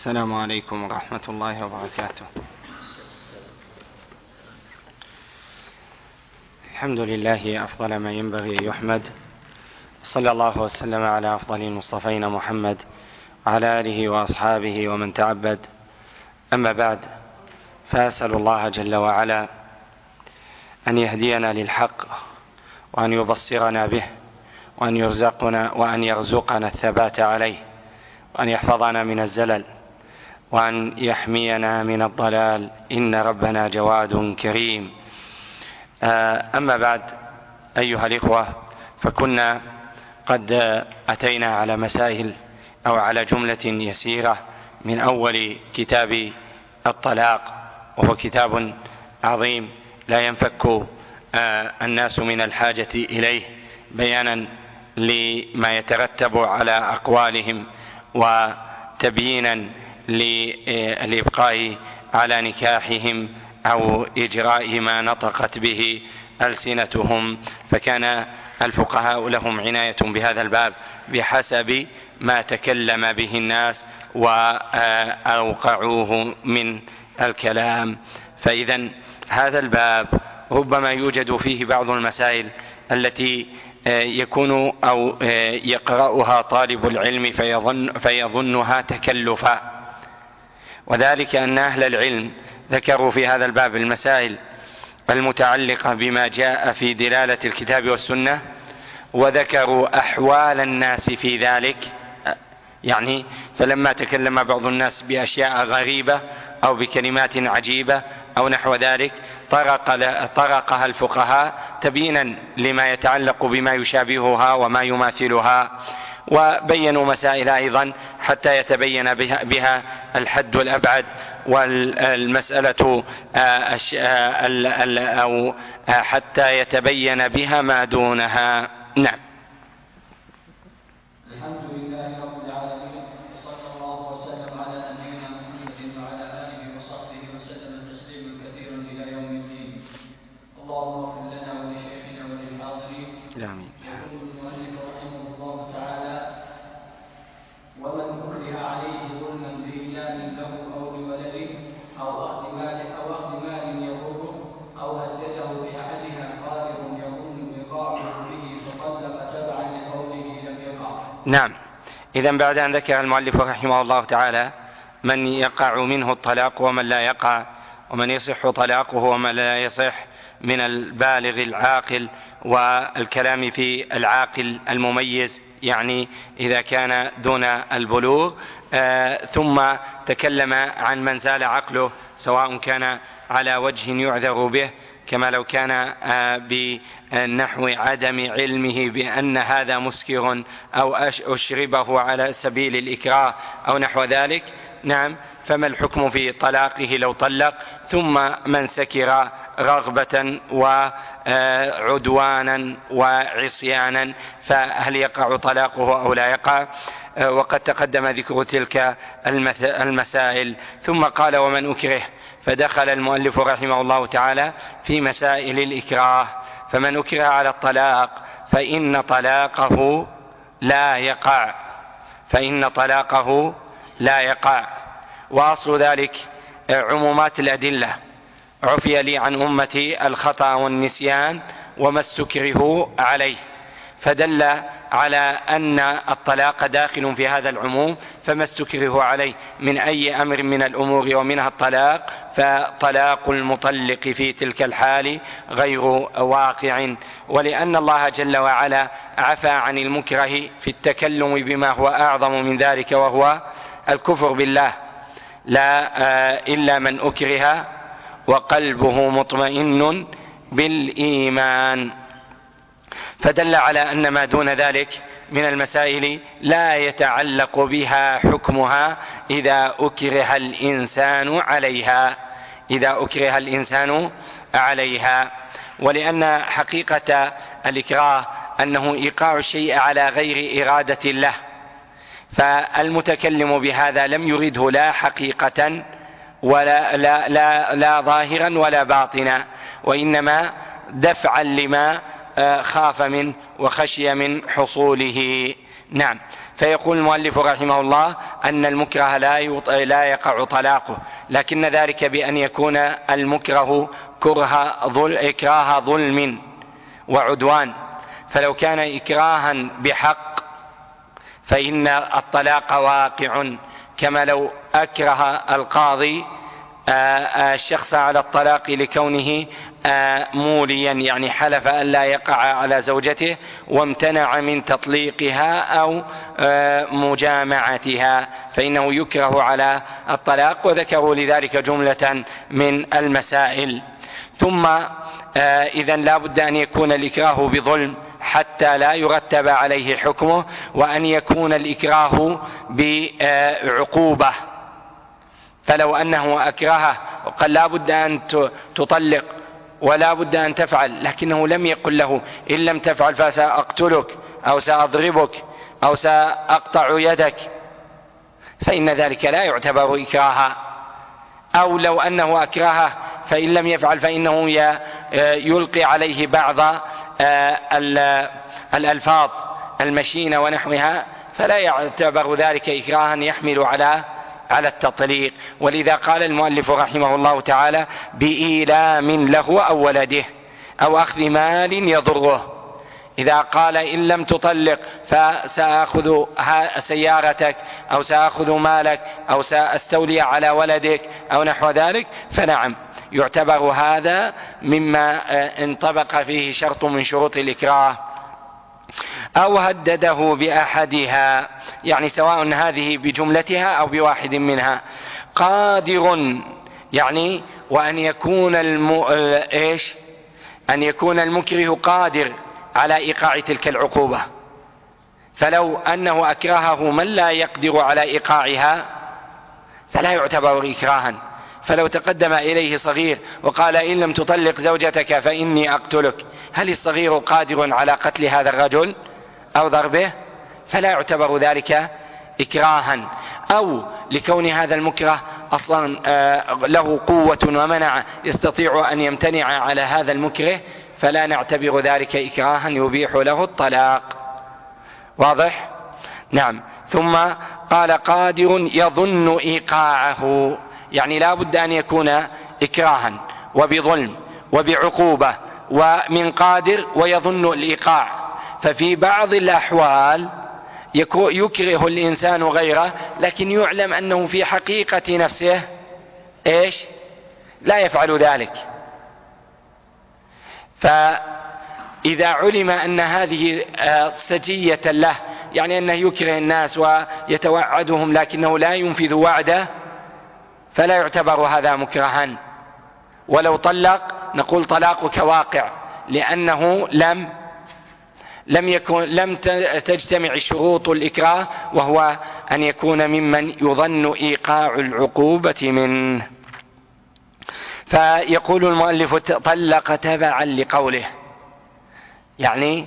السلام عليكم ورحمة الله وبركاته. الحمد لله أفضل ما ينبغي أن يحمد، صلى الله وسلم على أفضل المصطفين محمد وعلى آله وأصحابه ومن تعبد. أما بعد، فأسأل الله جل وعلا أن يهدينا للحق وأن يبصرنا به وأن يرزقنا الثبات عليه، وأن يحفظنا من الزلل، وأن يحمينا من الضلال، إن ربنا جواد كريم. أما بعد، أيها الإخوة، فكنا قد أتينا على مسائل أو على جملة يسيرة من أول كتاب الطلاق، وهو كتاب عظيم لا ينفك الناس من الحاجة إليه، بيانا لما يترتب على أقوالهم وتبيينا للإبقاء على نكاحهم أو إجراء ما نطقت به ألسنتهم. فكان الفقهاء لهم عناية بهذا الباب بحسب ما تكلم به الناس وأوقعوه من الكلام. فإذا هذا الباب ربما يوجد فيه بعض المسائل التي يكون أو يقرأها طالب العلم فيظنها تكلفا، وذلك أن أهل العلم ذكروا في هذا الباب المسائل المتعلقة بما جاء في دلالة الكتاب والسنة، وذكروا أحوال الناس في ذلك. يعني فلما تكلم بعض الناس بأشياء غريبة أو بكلمات عجيبة أو نحو ذلك، طرقها الفقهاء تبينا لما يتعلق بما يشابهها وما يماثلها، وبينوا مسائل أيضا حتى يتبين بها الحد الأبعد، والمسألة أو حتى يتبين بها ما دونها. نعم. الحمد لله رب العالمين، صلى الله وسلم على نبينا محمد وعلى آله وصحبه وسلم تسليما كثيرا إلى يوم الدين. اللهم اغفر لنا ولشيخنا وللحاضرين. آمين. يقول المؤلف رحمه الله تعالى: ومن أكره عليه ظلما بإعلان له أو لولده أو أخذ مال يضره أو هدده بأحدها قادر يظن إيقاعه به فطلق تبعا لقوله لم يقع. نعم. إذن بعد أن ذكر المؤلف رحمه الله تعالى من يقع منه الطلاق ومن لا يقع، ومن يصح طلاقه ومن لا يصح من البالغ العاقل، والكلام في العاقل المميز يعني إذا كان دون البلوغ، ثم تكلم عن من زال عقله، سواء كان على وجه يعذر به كما لو كان بنحو عدم علمه بأن هذا مسكر أو أشربه على سبيل الإكراه أو نحو ذلك. نعم. فما الحكم في طلاقه لو طلق؟ ثم من سكر رغبة وعدوانا وعصيانا، فهل يقع طلاقه أو لا يقع؟ وقد تقدم ذكر تلك المسائل. ثم قال: ومن أكره، فدخل المؤلف رحمه الله تعالى في مسائل الإكراه. فمن أكره على الطلاق فإن طلاقه لا يقع. وأصل ذلك عمومات الأدلة: عفي لي عن أمتي الخطأ والنسيان وما استكرهوا عليه، فدل على أن الطلاق داخل في هذا العموم، فما استكره عليه من أي أمر من الأمور ومنها الطلاق، فطلاق المطلق في تلك الحال غير واقع. ولأن الله جل وعلا عفى عن المكره في التكلم بما هو أعظم من ذلك، وهو الكفر بالله، لا إلا من أكره وقلبه مطمئن بالإيمان. فدل على أن ما دون ذلك من المسائل لا يتعلق بها حكمها إذا أكره الإنسان عليها. ولأن حقيقة الإكراه أنه إيقاع الشيء على غير إرادة الله، فالمتكلم بهذا لم يرده لا حقيقة لا ظاهرا ولا باطنا، وإنما دفعا لما خاف منه وخشي من حصوله. نعم. فيقول المؤلف رحمه الله أن المكره لا يقع طلاقه، لكن ذلك بأن يكون المكره إكراه ظلم وعدوان. فلو كان إكراها بحق فإن الطلاق واقع، كما لو أكره القاضي الشخص على الطلاق لكونه موليا، يعني حلف أن لا يقع على زوجته وامتنع من تطليقها أو مجامعتها، فإنه يكره على الطلاق، وذكروا لذلك جملة من المسائل. ثم إذن لا بد أن يكون الإكراه بظلم حتى لا يرتب عليه حكمه، وأن يكون الإكراه بعقوبة. فلو أنه أكرهه وقال لا بد أن تطلق ولا بد أن تفعل، لكنه لم يقل له إن لم تفعل فسأقتلك أو سأضربك أو سأقطع يدك، فإن ذلك لا يعتبر إكراها. أو لو أنه أكرهه فإن لم يفعل فإنه يلقي عليه بعض الألفاظ المشينة ونحوها، فلا يعتبر ذلك إكراها يحمل على التطليق. ولذا قال المؤلف رحمه الله تعالى بإيلام له أو ولده أو أخذ مال يضره. إذا قال إن لم تطلق فسأخذ سيارتك أو سأخذ مالك أو سأستولي على ولدك أو نحو ذلك، فنعم يعتبر هذا مما انطبق فيه شرط من شروط الإكراه. أو هدده بأحدها، يعني سواء هذه بجملتها أو بواحد منها. قادر، يعني وأن يكون أن يكون المكره قادر على إيقاع تلك العقوبة. فلو أنه أكرهه من لا يقدر على إيقاعها فلا يعتبر إكراها. فلو تقدم إليه صغير وقال إن لم تطلق زوجتك فإني أقتلك، هل الصغير قادر على قتل هذا الرجل أو ضربه؟ فلا يعتبر ذلك إكراها. أو لكون هذا المكره أصلا له قوة ومنع يستطيع أن يمتنع على هذا المكره، فلا نعتبر ذلك إكراها يبيح له الطلاق. واضح؟ نعم. ثم قال قادر يظن إيقاعه، يعني لا بد أن يكون إكراها وبظلم وبعقوبة ومن قادر ويظن الإيقاع. ففي بعض الأحوال يكره الإنسان غيره لكن يعلم أنه في حقيقة نفسه لا يفعل ذلك. فإذا علم أن هذه سجية له، يعني أنه يكره الناس ويتوعدهم لكنه لا ينفذ وعده، فلا يعتبر هذا مكرها. ولو طلق نقول طلاقك واقع، لأنه لم تجتمع شروط الإكراه، وهو أن يكون ممن يظن إيقاع العقوبة منه. فيقول المؤلف طلق تبعا لقوله، يعني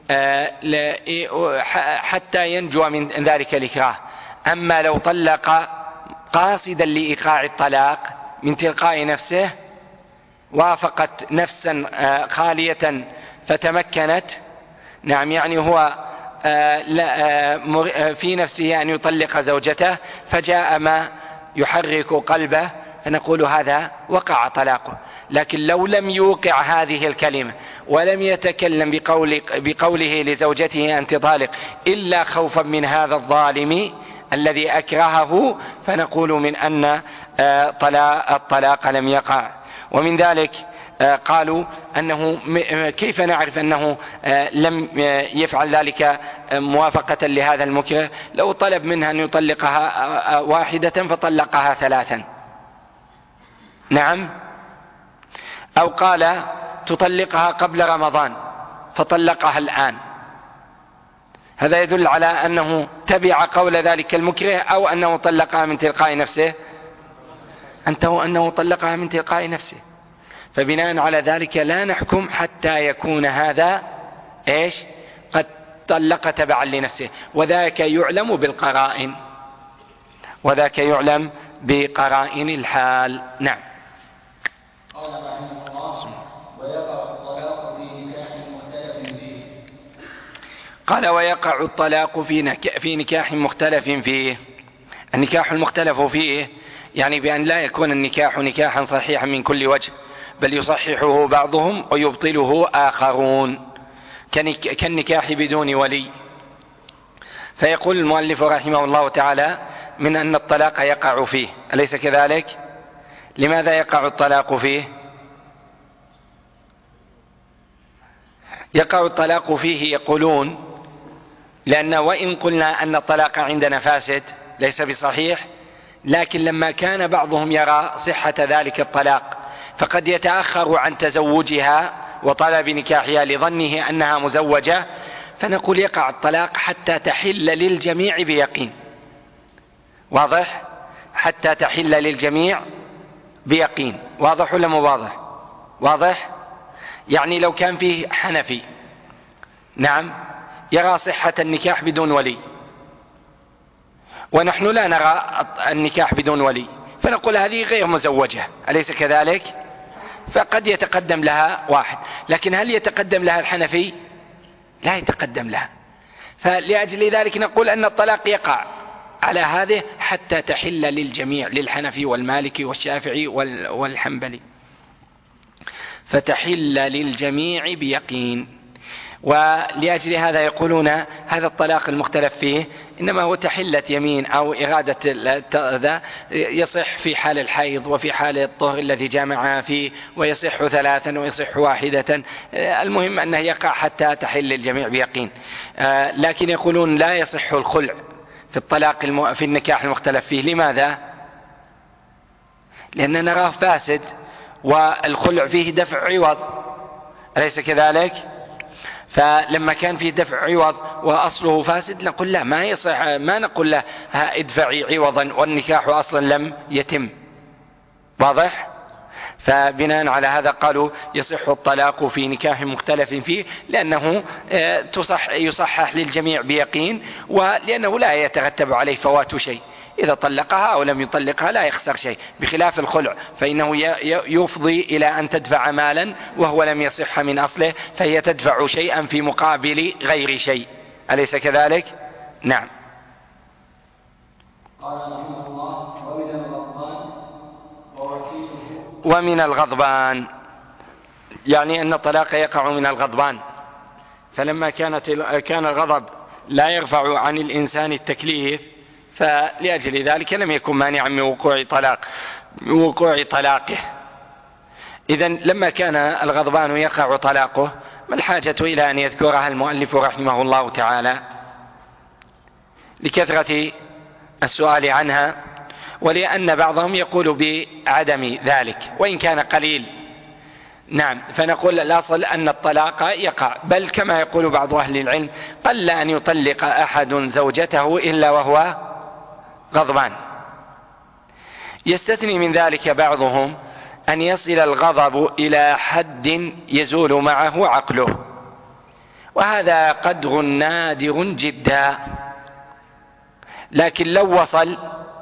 حتى ينجو من ذلك الإكراه. أما لو طلق قاصدا لإيقاع الطلاق من تلقاء نفسه، وافقت نفسا خالية فتمكنت، نعم، يعني هو في نفسه أن يطلق زوجته فجاء ما يحرك قلبه، فنقول هذا وقع طلاقه. لكن لو لم يوقع هذه الكلمة ولم يتكلم بقوله لزوجته أنت طالق إلا خوفا من هذا الظالم الذي أكرهه، فنقول من أن الطلاق لم يقع. ومن ذلك قالوا أنه كيف نعرف أنه لم يفعل ذلك موافقة لهذا المكره؟ لو طلب منها أن يطلقها واحدة فطلقها 3، نعم، أو قال تطلقها قبل رمضان فطلقها الآن، هذا يدل على أنه تبع قول ذلك المكره أو أنه طلقها من تلقاء نفسه، أنه طلقها من تلقاء نفسه. فبناء على ذلك لا نحكم حتى يكون هذا قد طلق تبعا لنفسه، وذاك يعلم بالقرائن، وذاك يعلم بقرائن الحال. نعم. قال رحمه الله ويقع الطلاق في نكاح مختلف فيه. قال ويقع الطلاق في نكاح مختلف فيه. النكاح المختلف فيه يعني بأن لا يكون النكاح نكاحا صحيحا من كل وجه، بل يصححه بعضهم ويبطله آخرون، كالنكاح بدون ولي. فيقول المؤلف رحمه الله تعالى من أن الطلاق يقع فيه، أليس كذلك؟ لماذا يقع الطلاق فيه؟ يقع الطلاق فيه يقولون لأن وإن قلنا أن الطلاق عندنا فاسد ليس بصحيح، لكن لما كان بعضهم يرى صحة ذلك الطلاق فقد يتأخر عن تزوجها وطلب نكاحها لظنه أنها مزوجة، فنقول يقع الطلاق حتى تحل للجميع بيقين. واضح؟ حتى تحل للجميع بيقين. واضح ولا مو واضح؟ واضح؟ يعني لو كان فيه حنفي نعم يرى صحة النكاح بدون ولي، ونحن لا نرى النكاح بدون ولي، فنقول هذه غير مزوجة، أليس كذلك؟ فقد يتقدم لها واحد، لكن هل يتقدم لها الحنفي؟ لا يتقدم لها. فلأجل ذلك نقول أن الطلاق يقع على هذه حتى تحل للجميع، للحنفي والمالكي والشافعي والحنبلي، فتحل للجميع بيقين. ولأجل هذا يقولون هذا الطلاق المختلف فيه إنما هو تحلة يمين أو إرادة ذا، يصح في حال الحيض وفي حال الطهر الذي جامعها فيه، ويصح 3 ويصح 1. المهم أنه يقع حتى تحل الجميع بيقين. لكن يقولون لا يصح الخلع في الطلاق في النكاح المختلف فيه. لماذا؟ لأننا نراه فاسد، والخلع فيه دفع عوض، أليس كذلك؟ فلما كان فيه دفع عوض وأصله فاسد نقول لا، ما يصح، ما نقول له ادفعي عوضا والنكاح أصلا لم يتم. واضح؟ فبناء على هذا قالوا يصح الطلاق في نكاح مختلف فيه، لأنه يصحح للجميع بيقين، ولأنه لا يترتب عليه فوات شيء، إذا طلقها أو لم يطلقها لا يخسر شيء، بخلاف الخلع فإنه يفضي إلى أن تدفع مالا وهو لم يصح من أصله، فهي تدفع شيئا في مقابل غير شيء، أليس كذلك؟ نعم. قال رحمه الله ومن الغضبان، يعني أن الطلاق يقع من الغضبان، فلما كان الغضب لا يرفع عن الإنسان التكليف، فلأجل ذلك لم يكن مانعا من وقوع طلاقه. إذن لما كان الغضبان يقع طلاقه، ما الحاجة إلى أن يذكرها المؤلف رحمه الله تعالى؟ لكثرة السؤال عنها، ولأن بعضهم يقول بعدم ذلك وإن كان قليل. نعم، فنقول الأصل أن الطلاق يقع، بل كما يقول بعض أهل العلم قل أن يطلق أحد زوجته إلا وهو غضبان. يستثني من ذلك بعضهم أن يصل الغضب إلى حد يزول معه عقله، وهذا قدر نادر جدا، لكن لو وصل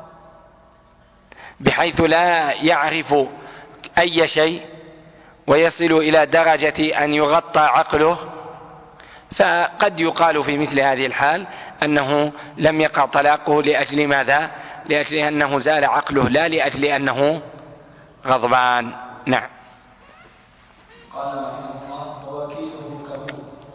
بحيث لا يعرف أي شيء ويصل إلى درجة أن يغطى عقله، فقد يقال في مثل هذه الحال أنه لم يقع طلاقه لأجل ماذا؟ لأجل أنه زال عقله، لا لأجل أنه غضبان. نعم. قال رحمه الله ووكيله كهو.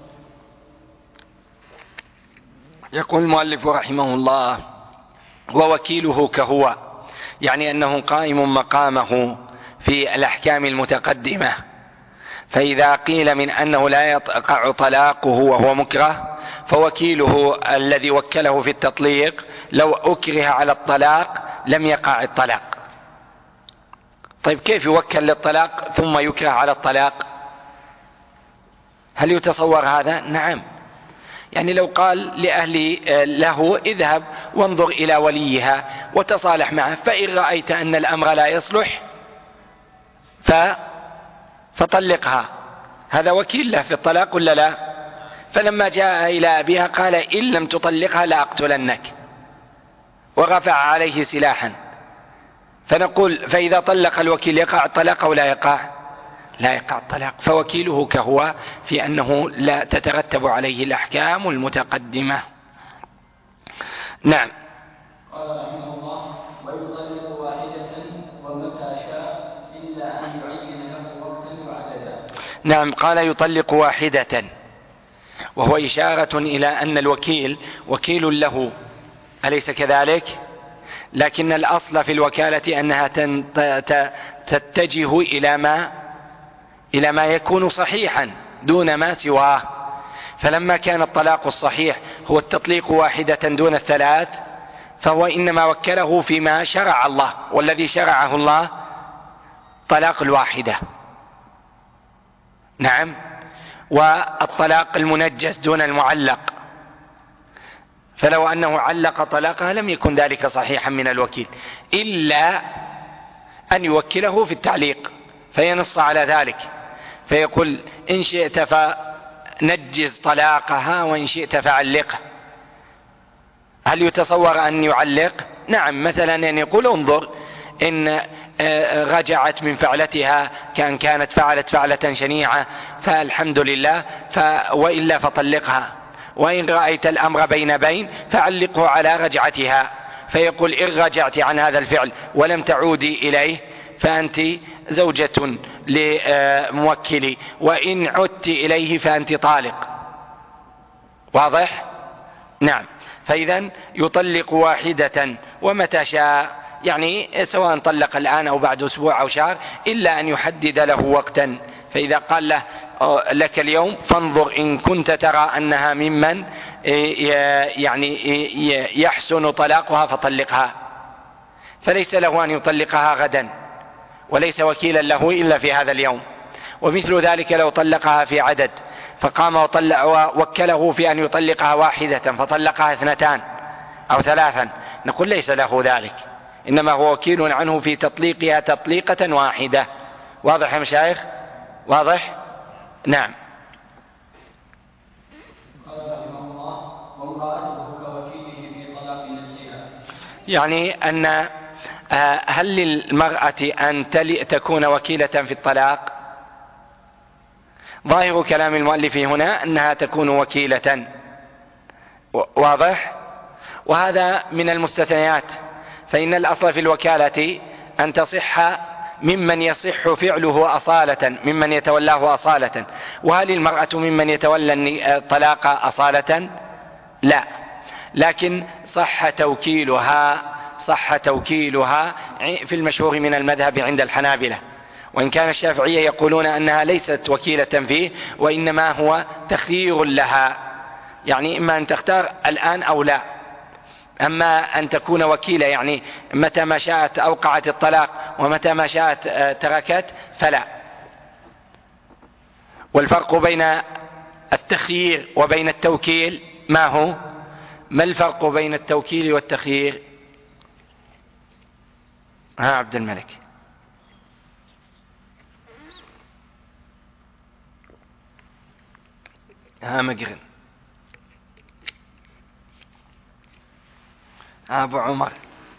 يقول المؤلف رحمه الله ووكيله كهو، يعني أنه قائم مقامه في الأحكام المتقدمة. فإذا قيل من أنه لا يقع طلاقه وهو مكره، فوكيله الذي وكله في التطليق لو أكره على الطلاق لم يقع الطلاق. طيب كيف يوكل للطلاق ثم يكره على الطلاق؟ هل يتصور هذا؟ نعم. يعني لو قال له اذهب وانظر إلى وليها وتصالح معه، فإن رأيت أن الأمر لا يصلح فطلقها، هذا وكيل له في الطلاق ولا لا؟ فلما جاء إلى أبيها قال إن لم تطلقها لأقتلنك، ورفع عليه سلاحا. فنقول فإذا طلق الوكيل يقع الطلاق أو لا يقع؟ لا يقع الطلاق، فوكيله كهو في أنه لا تترتب عليه الأحكام المتقدمة. نعم. قال رحمه الله: ويطلق واحدة ومتى شاء إلا أن يعين له وقتا وعددا. نعم، قال يطلق واحدة، وهو إشارة إلى أن الوكيل وكيل له، أليس كذلك؟ لكن الأصل في الوكالة أنها تتجه إلى ما يكون صحيحا دون ما سواه. فلما كان الطلاق الصحيح هو التطليق واحدة دون الثلاث، فهو إنما وكله فيما شرع الله، والذي شرعه الله طلاق الواحدة. نعم. والطلاق المنجز دون المعلق، فلو أنه علق طلاقها لم يكن ذلك صحيحا من الوكيل، إلا أن يوكله في التعليق فينص على ذلك، فيقول إن شئت فنجز طلاقها وإن شئت فعلقه. هل يتصور أن يعلق؟ نعم، مثلا أن يقول انظر إن رجعت من فعلتها كان كانت فعلت فعلة شنيعة فالحمد لله، وإلا فطلقها، وإن رأيت الأمر بين فعلقه على رجعتها، فيقول إن رجعت عن هذا الفعل ولم تعودي إليه فأنت زوجة لموكلي، وإن عدت إليه فأنت طالق. واضح؟ نعم. فإذا يطلق واحدة ومتى شاء، يعني سواء طلق الآن أو بعد أسبوع أو شهر، إلا أن يحدد له وقتا. فإذا قال له لك اليوم فانظر إن كنت ترى أنها ممن يعني يحسن طلاقها فطلقها، فليس له أن يطلقها غدا، وليس وكيلا له إلا في هذا اليوم. ومثل ذلك لو طلقها في عدد فقام ووكله في أن يطلقها واحدة فطلقها 2 أو 3، نقول ليس له ذلك، إنما هو وكيل عنه في تطليقها تطليقة واحدة. واضح يا مشايخ؟ واضح؟ نعم. قال رحمه الله: وامرأته كوكيله في طلاق نفسها. يعني أن هل للمرأة أن تكون وكيلة في الطلاق؟ ظاهر كلام المؤلف هنا أنها تكون وكيلة. واضح؟ وهذا من المستثنيات، فإن الأصل في الوكالة أن تصح ممن يصح فعله أصالة، ممن يتولاه أصالة. وهل المرأة ممن يتولى الطلاق أصالة؟ لا، لكن صح توكيلها في المشهور من المذهب عند الحنابلة، وإن كان الشافعية يقولون أنها ليست وكيلة فيه، وإنما هو تخيير لها، يعني إما أن تختار الآن أو لا. أما أن تكون وكيلة يعني متى ما شاءت أوقعت الطلاق ومتى ما شاءت تركت، فلا. والفرق بين التخيير وبين التوكيل ما هو؟ ما الفرق بين التوكيل والتخيير؟ عبد الملك. مقرن. أبو عمر.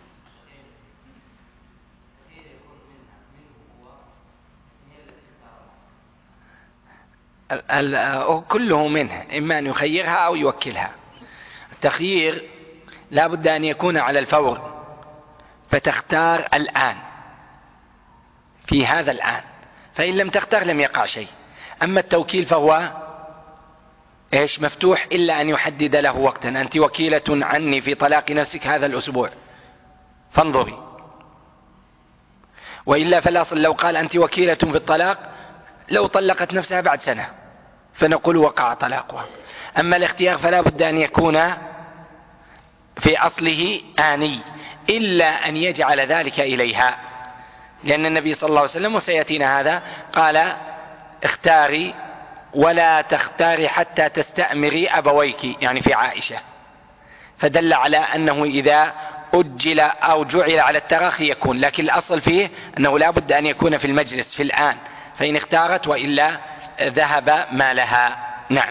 كله منه، إما أن يخيرها أو يوكلها. التخيير لا بد أن يكون على الفور، فتختار الآن في هذا الآن، فإن لم تختار لم يقع شيء. أما التوكيل فهو مفتوح إلا أن يحدد له وقتا، أنت وكيلة عني في طلاق نفسك هذا الأسبوع فانظري، وإلا فالأصل لو قال أنت وكيلة في الطلاق لو طلقت نفسها بعد سنة فنقول وقع طلاقها. أما الاختيار فلا بد أن يكون في أصله آني، إلا أن يجعل ذلك إليها، لأن النبي صلى الله عليه وسلم وسيأتينا هذا قال اختاري ولا تختاري حتى تستأمري أبويك، يعني في عائشة، فدل على أنه إذا أجل أو جعل على التراخي يكون، لكن الأصل فيه أنه لا بد أن يكون في المجلس في الآن، فإن اختارت وإلا ذهب ما لها. نعم.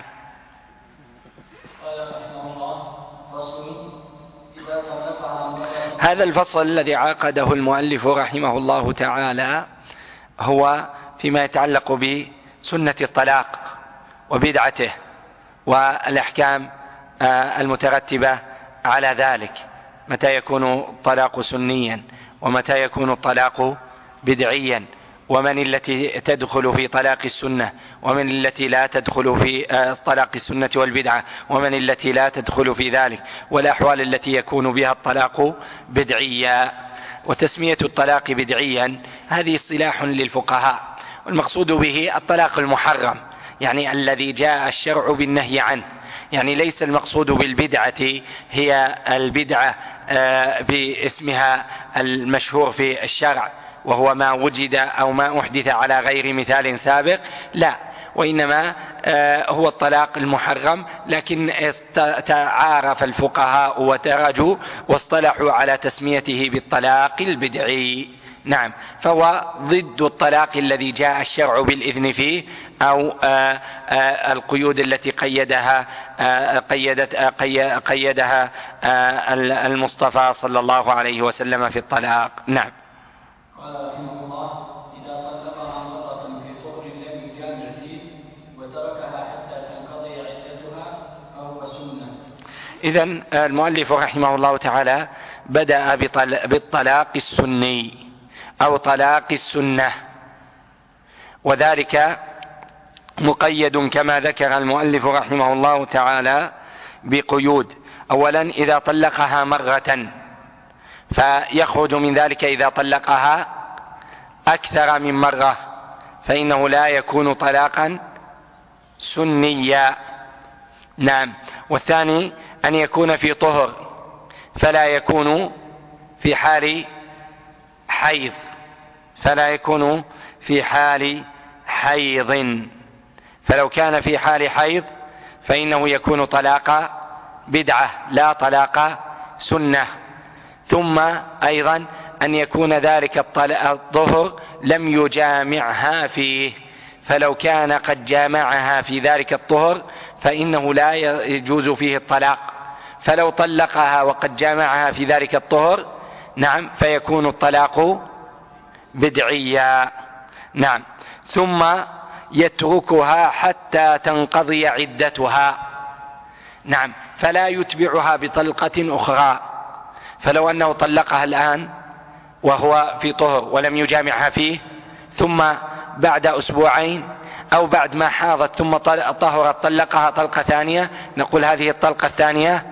هذا الفصل الذي عقده المؤلف رحمه الله تعالى هو فيما يتعلق بسنة الطلاق وبدعته والأحكام المترتبة على ذلك، متى يكون الطلاق سنيا ومتى يكون الطلاق بدعيا، ومن التي تدخل في طلاق السنة ومن التي لا تدخل في طلاق السنة والبدعة، ومن التي لا تدخل في ذلك، والأحوال التي يكون بها الطلاق بدعيا. وتسمية الطلاق بدعيا هذه اصطلاح للفقهاء، والمقصود به الطلاق المحرم، يعني الذي جاء الشرع بالنهي عنه، يعني ليس المقصود بالبدعة هي البدعة باسمها المشهور في الشرع وهو ما وجد أو ما أحدث على غير مثال سابق، لا، وإنما هو الطلاق المحرم، لكن تعارف الفقهاء وترجوا واصطلحوا على تسميته بالطلاق البدعي. نعم، فهو ضد الطلاق الذي جاء الشرع بالإذن فيه أو القيود التي قيدها المصطفى صلى الله عليه وسلم في الطلاق. نعم. قال رحمه الله: إذا طلقها مرة في طهر لم يجامع فيه وتركها حتى تنقضي عدتها فهو سنة. إذن المؤلف رحمه الله تعالى بدأ بالطلاق السني أو طلاق السنة، وذلك مقيد كما ذكر المؤلف رحمه الله تعالى بقيود. أولا إذا طلقها مرة، فيخرج من ذلك إذا طلقها أكثر من مرة فإنه لا يكون طلاقا سنيا. نعم. والثاني أن يكون في طهر فلا يكون في حال حيض، فلا يكون في حال حيض، فلو كان في حال حيض فإنه يكون طلاق بدعة لا طلاق سنة. ثم أيضا أن يكون ذلك الطهر لم يجامعها فيه، فلو كان قد جامعها في ذلك الطهر فإنه لا يجوز فيه الطلاق، فلو طلقها وقد جامعها في ذلك الطهر نعم فيكون الطلاق بدعيا. نعم. ثم يتركها حتى تنقضي عدتها. نعم، فلا يتبعها بطلقة أخرى، فلو أنه طلقها الآن وهو في طهر ولم يجامعها فيه، ثم بعد أسبوعين أو بعد ما حاضت ثم طهرت طلقها طلقة ثانية، نقول هذه الطلقة الثانية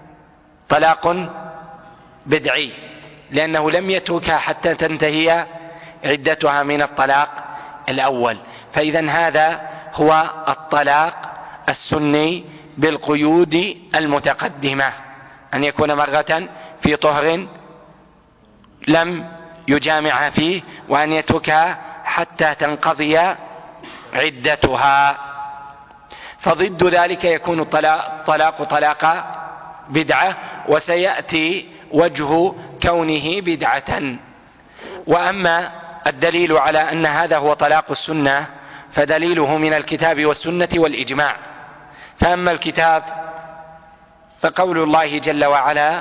طلاق بدعي، لأنه لم يتركها حتى تنتهي عدتها من الطلاق الأول. فإذا هذا هو الطلاق السني بالقيود المتقدمة، أن يكون مرة في طهر لم يجامعها فيه، وأن يتركها حتى تنقضي عدتها. فضد ذلك يكون الطلاق طلاق بدعة، وسيأتي وجه كونه بدعة. وأما الدليل على أن هذا هو طلاق السنة فدليله من الكتاب والسنة والإجماع. فأما الكتاب فقول الله جل وعلا: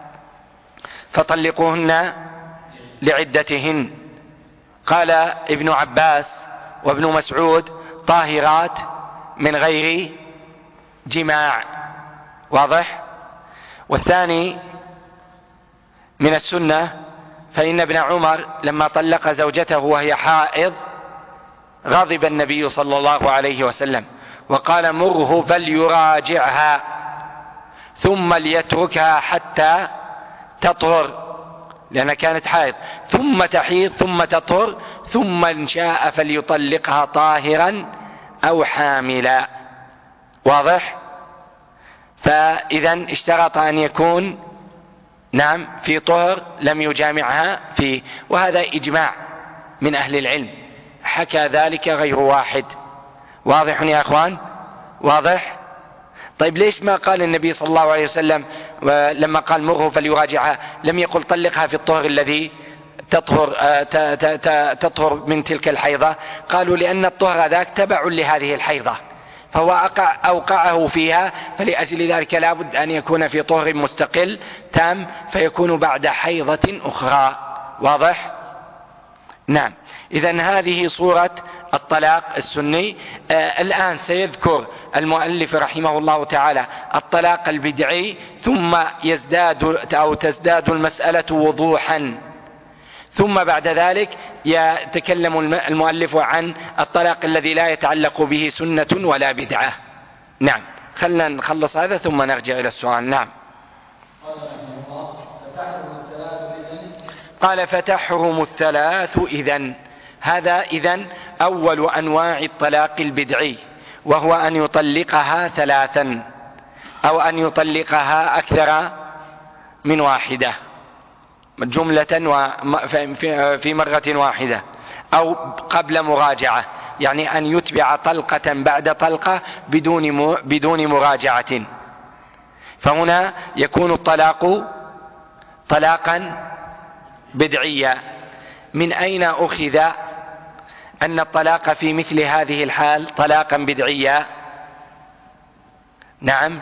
فطلقوهن لعدتهن. قال ابن عباس وابن مسعود: طاهرات من غير جماع. واضح؟ والثاني من السنة فإن ابن عمر لما طلق زوجته وهي حائض غضب النبي صلى الله عليه وسلم وقال: مره فليراجعها ثم ليتركها حتى تطهر، لأنها كانت حائض، ثم تحيض ثم تطهر، ثم إن شاء فليطلقها طاهرا أو حاملا. واضح؟ فإذا اشترط أن يكون نعم في طهر لم يجامعها فيه، وهذا إجماع من أهل العلم، حكى ذلك غير واحد. واضح يا أخوان؟ واضح؟ طيب ليش ما قال النبي صلى الله عليه وسلم لما قال مره فليراجعها لم يقل طلقها في الطهر الذي تطهر من تلك الحيضة؟ قالوا لأن الطهر ذاك تبع لهذه الحيضة، فهو أوقعه فيها، فلأجل ذلك لا بد أن يكون في طهر مستقل تام، فيكون بعد حيضة أخرى. واضح؟ نعم. إذن هذه صورة الطلاق السني. الآن سيذكر المؤلف رحمه الله تعالى الطلاق البدعي، ثم تزداد المسألة وضوحا، ثم بعد ذلك يتكلم المؤلف عن الطلاق الذي لا يتعلق به سنة ولا بدعة. نعم. خلنا نخلص هذا ثم نرجع إلى السؤال. نعم. قال فتحرم الثلاث إذن. هذا إذن أول أنواع الطلاق البدعي، وهو أن يطلقها ثلاثا أو أن يطلقها أكثر من واحدة جملة في مرة واحدة، أو قبل مراجعة، يعني أن يتبع طلقة بعد طلقة بدون مراجعة. فهنا يكون الطلاق طلاقا بدعيا. من أين أخذ أن الطلاق في مثل هذه الحال طلاقا بدعيا؟ نعم،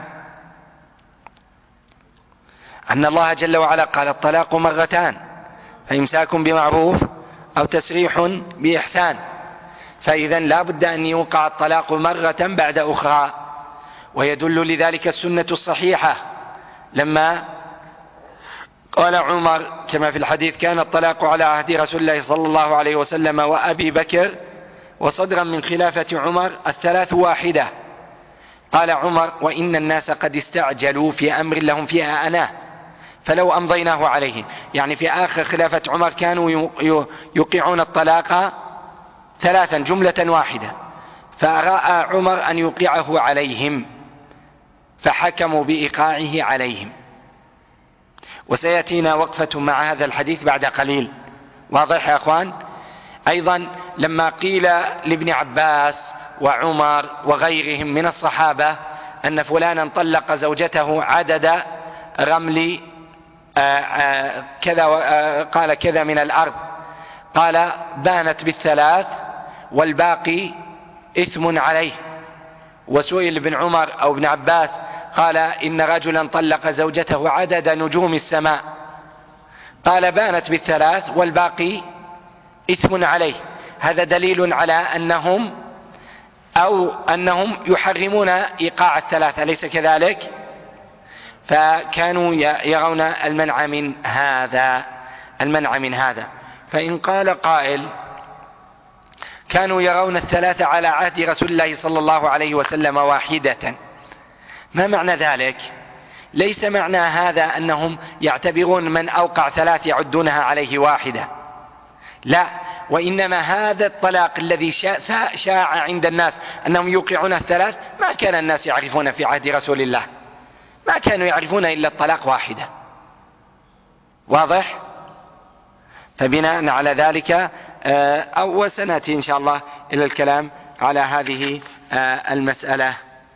أن الله جل وعلا قال الطلاق مرتان، فإمساك بمعروف أو تسريح بإحسان. فإذا لا بد أن يوقع الطلاق مرة بعد أخرى. ويدل لذلك السنة الصحيحة لما قال عمر كما في الحديث: كان الطلاق على عهد رسول الله صلى الله عليه وسلم وأبي بكر وصدرا من خلافة عمر الثلاث واحدة. قال عمر: وإن الناس قد استعجلوا في أمر لهم فيها أناه فلو أمضيناه عليهم. يعني في آخر خلافة عمر كانوا يوقعون الطلاق ثلاثا جملة واحدة، فرأى عمر أن يوقعه عليهم فحكموا بإيقاعه عليهم. وسيأتينا وقفة مع هذا الحديث بعد قليل. واضح يا أخوان؟ أيضا لما قيل لابن عباس وعمر وغيرهم من الصحابة أن فلانا طلق زوجته عدد رمل كذا، قال كذا من الأرض، قال: بانت بالثلاث والباقي إثم عليه. وسئل ابن عمر أو ابن عباس قال: إن رجلا طلق زوجته عدد نجوم السماء، قال: بانت بالثلاث والباقي إثم عليه. هذا دليل على أنهم يحرمون إيقاع الثلاثة، أليس كذلك؟ فكانوا يرون المنع من هذا. فإن قال قائل: كانوا يرون الثلاثة على عهد رسول الله صلى الله عليه وسلم واحدة، ما معنى ذلك؟ ليس معنى هذا أنهم يعتبرون من أوقع ثلاث يعدونها عليه واحدة، لا، وإنما هذا الطلاق الذي شاع عند الناس أنهم يوقعون الثلاث ما كان الناس يعرفون في عهد رسول الله، ما كانوا يعرفون إلا الطلاق واحدة. واضح؟ فبناء على ذلك وسنأتي إن شاء الله إلى الكلام على هذه المسألة.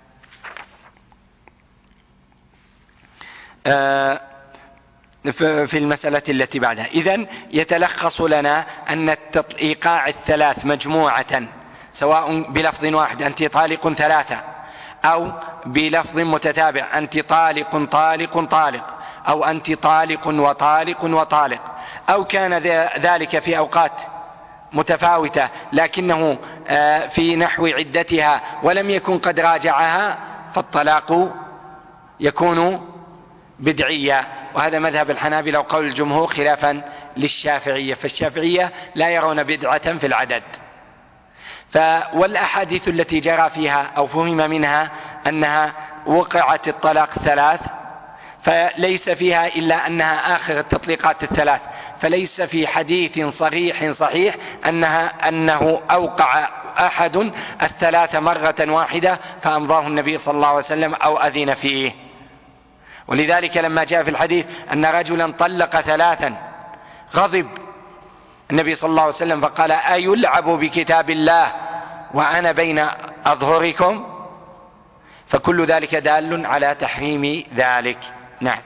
في المسألة التي بعدها. إذن يتلخص لنا أن إيقاع الثلاث مجموعة سواء بلفظ واحد: أنت طالق ثلاثة، أو بلفظ متتابع: أنت طالق طالق طالق، أو أنت طالق وطالق وطالق، أو كان ذلك في أوقات متفاوتة لكنه في نحو عدتها ولم يكن قد راجعها، فالطلاق يكون بدعية. وهذا مذهب الحنابلة وقول الجمهور خلافا للشافعية، فالشافعية لا يرون بدعة في العدد. والأحاديث التي جرى فيها أو فهم منها أنها وقعت الطلاق ثلاث، فليس فيها إلا أنها آخر التطليقات الثلاث، فليس في حديث صحيح أنه أوقع أحد الثلاث مرة واحدة فأمضاه النبي صلى الله عليه وسلم أو أذن فيه. ولذلك لما جاء في الحديث أن رجلا طلق ثلاثا غضب النبي صلى الله عليه وسلم فقال: أيلعب بكتاب الله وأنا بين أظهركم؟ فكل ذلك دال على تحريم ذلك. نعم.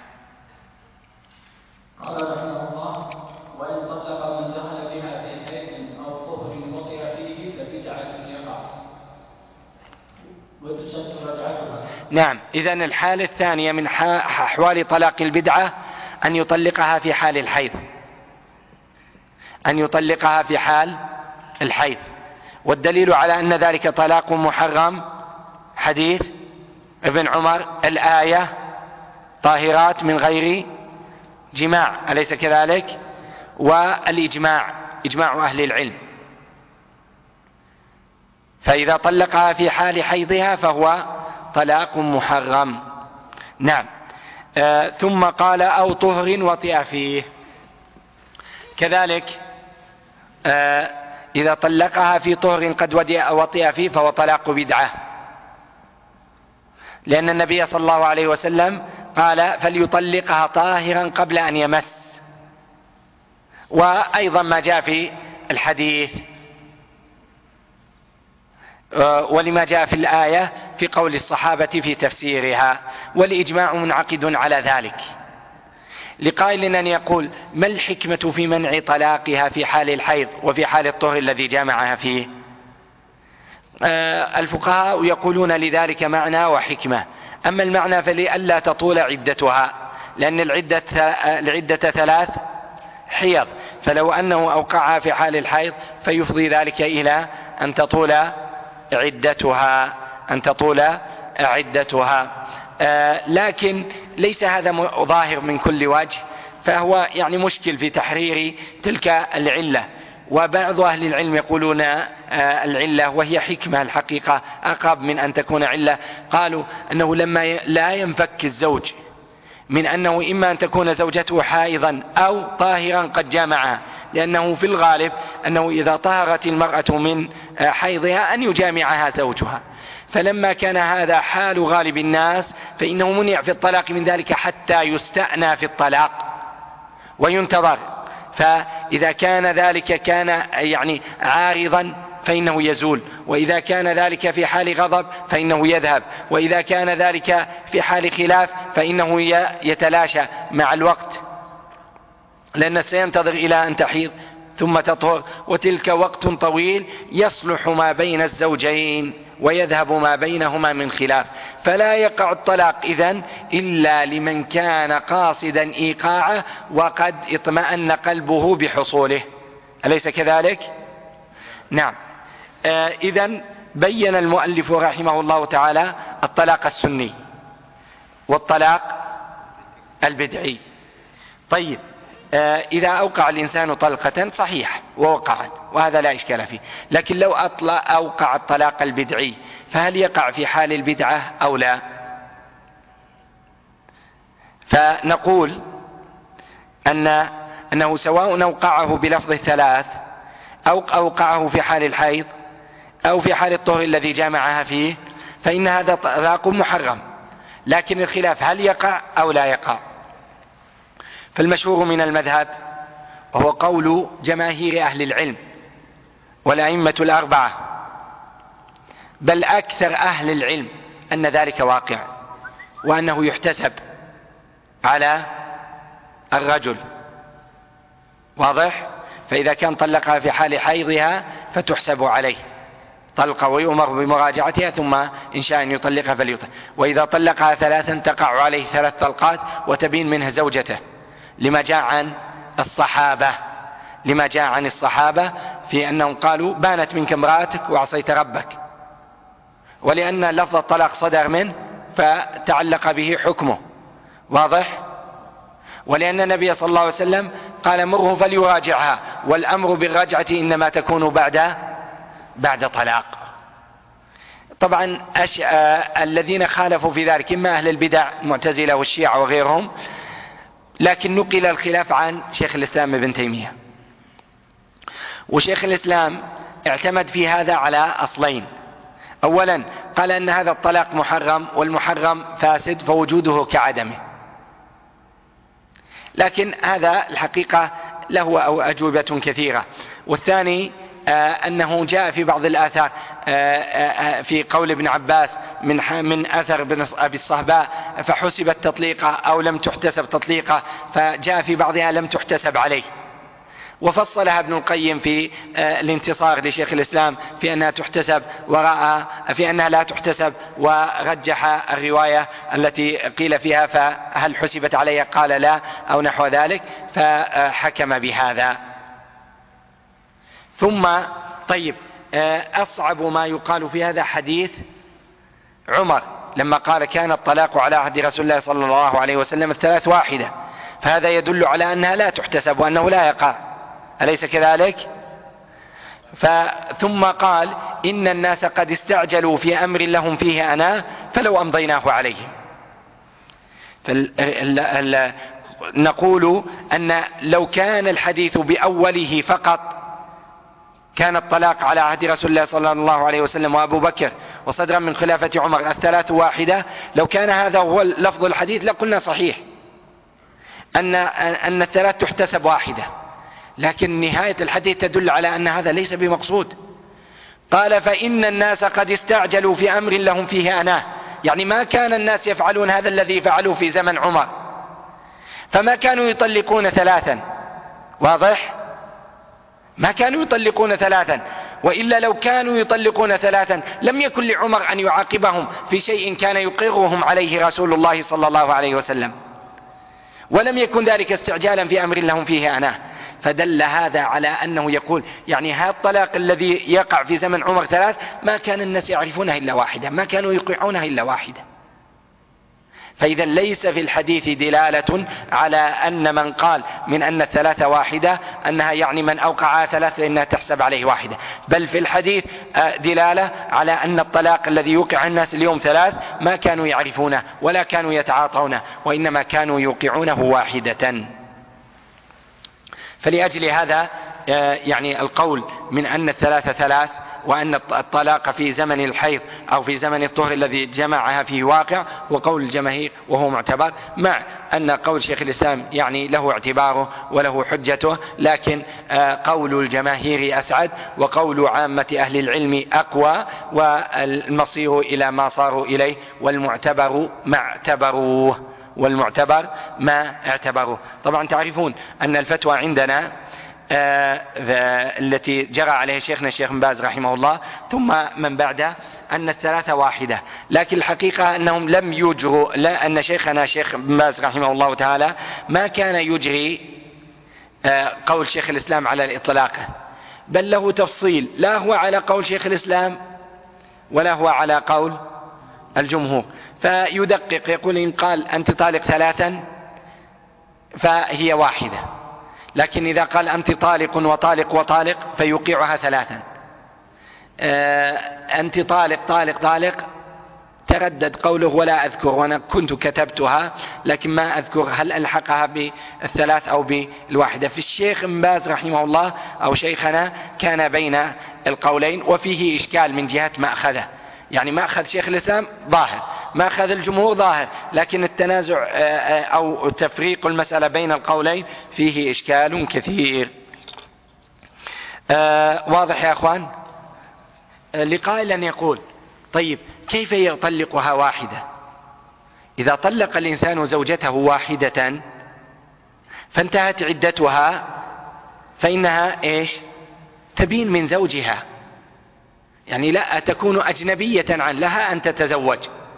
قال رحمه الله: وإن طلق من دخل بها في حيض أو طهر وطئ فيه فبدعة يقع وتشد رجعتها. نعم. إذن الحالة الثانية من أحوال طلاق البدعة أن يطلقها في حال الحيض أن يطلقها في حال الحيض. والدليل على أن ذلك طلاق محرم حديث ابن عمر، الآية طاهرات من غير جماع، أليس كذلك؟ والإجماع، إجماع أهل العلم. فإذا طلقها في حال حيضها فهو طلاق محرم. نعم. ثم قال أو طهر وطئ فيه، كذلك إذا طلقها في طهر قد وطئ فيه فهو طلاق بدعة، لأن النبي صلى الله عليه وسلم قال فليطلقها طاهرا قبل أن يمس. وأيضا ما جاء في الحديث ولما جاء في الآية في قول الصحابة في تفسيرها، والإجماع منعقد على ذلك. لقائل أن يقول ما الحكمة في منع طلاقها في حال الحيض وفي حال الطهر الذي جامعها فيه؟ الفقهاء يقولون لذلك معنى وحكمة. أما المعنى فلئلا تطول عدتها، لأن العدة 3 حيض، فلو أنه أوقعها في حال الحيض فيفضي ذلك إلى أن تطول عدتها. لكن ليس هذا ظاهر من كل وجه، فهو يعني مشكل في تحرير تلك العلة. وبعض أهل العلم يقولون العلة وهي حكمة الحقيقة أقرب من أن تكون علة. قالوا أنه لما لا ينفك الزوج من أنه إما أن تكون زوجته حائضا أو طاهرا قد جامعها، لأنه في الغالب أنه إذا طهرت المرأة من حيضها أن يجامعها زوجها، فلما كان هذا حال غالب الناس فإنه منع في الطلاق من ذلك حتى يستأنى في الطلاق وينتظر. فإذا كان ذلك كان يعني عارضا فإنه يزول، وإذا كان ذلك في حال غضب فإنه يذهب، وإذا كان ذلك في حال خلاف فإنه يتلاشى مع الوقت، لأن سينتظر إلى أن تحيض ثم تطهر، وتلك وقت طويل يصلح ما بين الزوجين ويذهب ما بينهما من خلاف. فلا يقع الطلاق إذن إلا لمن كان قاصدا إيقاعه وقد اطمأن قلبه بحصوله، أليس كذلك؟ نعم. إذن بين المؤلف رحمه الله تعالى الطلاق السني والطلاق البدعي. طيب، إذا أوقع الإنسان طلقة صحيح ووقعت وهذا لا إشكال فيه، لكن لو أوقع الطلاق البدعي فهل يقع في حال البدعة أو لا؟ فنقول أنه سواء أوقعه بلفظ 3 أو أوقعه في حال الحيض أو في حال الطهر الذي جامعها فيه فإن هذا طلاق محرم، لكن الخلاف هل يقع أو لا يقع. فالمشهور من المذهب وهو قول جماهير أهل العلم والأئمة 4، بل أكثر أهل العلم، أن ذلك واقع وأنه يحتسب على الرجل، واضح؟ فإذا كان طلقها في حال حيضها فتحسب عليه طلقة ويؤمر بمراجعتها، ثم إن شاء أن يطلقها فليطلق. وإذا طلقها 3 تقع عليه 3 طلقات وتبين منها زوجته، لما جاء عن الصحابة في أنهم قالوا بانت منك امرأتك وعصيت ربك، ولأن لفظ الطلاق صدر منه فتعلق به حكمه، واضح؟ ولأن النبي صلى الله عليه وسلم قال مره فليراجعها، والأمر بالرجعة إنما تكون بعد طلاق. طبعا الذين خالفوا في ذلك إما أهل البدع المعتزلة والشيعة وغيرهم، لكن نقل الخلاف عن شيخ الإسلام ابن تيمية. وشيخ الإسلام اعتمد في هذا على أصلين: أولا قال أن هذا الطلاق محرم، والمحرم فاسد فوجوده كعدمه، لكن هذا الحقيقة له أجوبة كثيرة. والثاني أنه جاء في بعض الآثار في قول ابن عباس من أثر أبي الصهباء فحسبت تطليقة أو لم تحتسب تطليقة، فجاء في بعضها لم تحتسب عليه، وفصلها ابن القيم في الانتصار لشيخ الإسلام في أنها تحتسب، ورأى في أنها لا تحتسب، ورجح الرواية التي قيل فيها فهل حسبت عليها قال لا أو نحو ذلك، فحكم بهذا. ثم طيب أصعب ما يقال في هذا حديث عمر لما قال كان الطلاق على عهد رسول الله صلى الله عليه وسلم 3 واحدة، فهذا يدل على أنها لا تحتسب وأنه لا يقع، أليس كذلك؟ ثم قال إن الناس قد استعجلوا في أمر لهم فيه أنا فلو أمضيناه عليهم. نقول أن لو كان الحديث بأوله فقط كان الطلاق على عهد رسول الله صلى الله عليه وسلم وأبو بكر وصدرا من خلافة عمر 3 واحدة، لو كان هذا هو لفظ الحديث لقلنا صحيح أن 3 تحتسب واحدة، لكن نهاية الحديث تدل على أن هذا ليس بمقصود. قال فإن الناس قد استعجلوا في أمر لهم فيه أناه، يعني ما كان الناس يفعلون هذا الذي فعلوا في زمن عمر، فما كانوا يطلقون 3. واضح؟ ما كانوا يطلقون 3، وإلا لو كانوا يطلقون 3 لم يكن لعمر أن يعاقبهم في شيء كان يقرهم عليه رسول الله صلى الله عليه وسلم، ولم يكن ذلك استعجالا في أمر لهم فيه أناه. فدل هذا على أنه يقول يعني هذا الطلاق الذي يقع في زمن عمر 3 ما كان الناس يعرفونها إلا واحدة، ما كانوا يوقعونها إلا واحدة. فإذا ليس في الحديث دلالة على أن من قال من أن 3 واحدة أنها يعني من أوقعها 3 إنها تحسب عليه واحدة، بل في الحديث دلالة على أن الطلاق الذي يوقع الناس اليوم 3 ما كانوا يعرفونه ولا كانوا يتعاطونه، وإنما كانوا يوقعونه واحدة. فلأجل هذا يعني القول من أن 3 وأن الطلاق في زمن الحيض أو في زمن الطهر الذي جمعها فيه واقع وقول الجماهير وهو معتبر، مع أن قول شيخ الإسلام يعني له اعتباره وله حجته، لكن قول الجماهير أسعد وقول عامة أهل العلم أقوى، والمصير إلى ما صاروا إليه، والمعتبر ما اعتبروه. طبعا تعرفون أن الفتوى عندنا التي جرى عليها شيخنا الشيخ بن باز رحمه الله ثم من بعده أن 3 واحدة، لكن الحقيقة أنهم لم يجروا، لا أن شيخنا الشيخ بن باز رحمه الله تعالى ما كان يجري قول شيخ الإسلام على الإطلاق، بل له تفصيل، لا هو على قول شيخ الإسلام ولا هو على قول الجمهور، فيدقق يقول إن قال أنت طالق 3 فهي واحدة، لكن إذا قال أنت طالق وطالق وطالق فيوقعها 3. أنت طالق تردد قوله ولا أذكر، وأنا كنت كتبتها لكن ما أذكر هل ألحقها ب3 أو ب1. في الشيخ بن باز رحمه الله أو شيخنا كان بين القولين، وفيه إشكال من جهة ما أخذه، يعني ما أخذ شيخ الإسلام ظاهر، ما أخذ الجمهور ظاهر، لكن التنازع أو تفريق المسألة بين القولين فيه إشكال كثير. واضح يا أخوان؟ لقائل أن يقول طيب كيف يطلقها واحدة؟ إذا طلق الإنسان زوجته واحدة فانتهت عدتها فإنها إيش؟ تبين من زوجها، يعني لا تكون أجنبية عنه، لها أن تتزوج.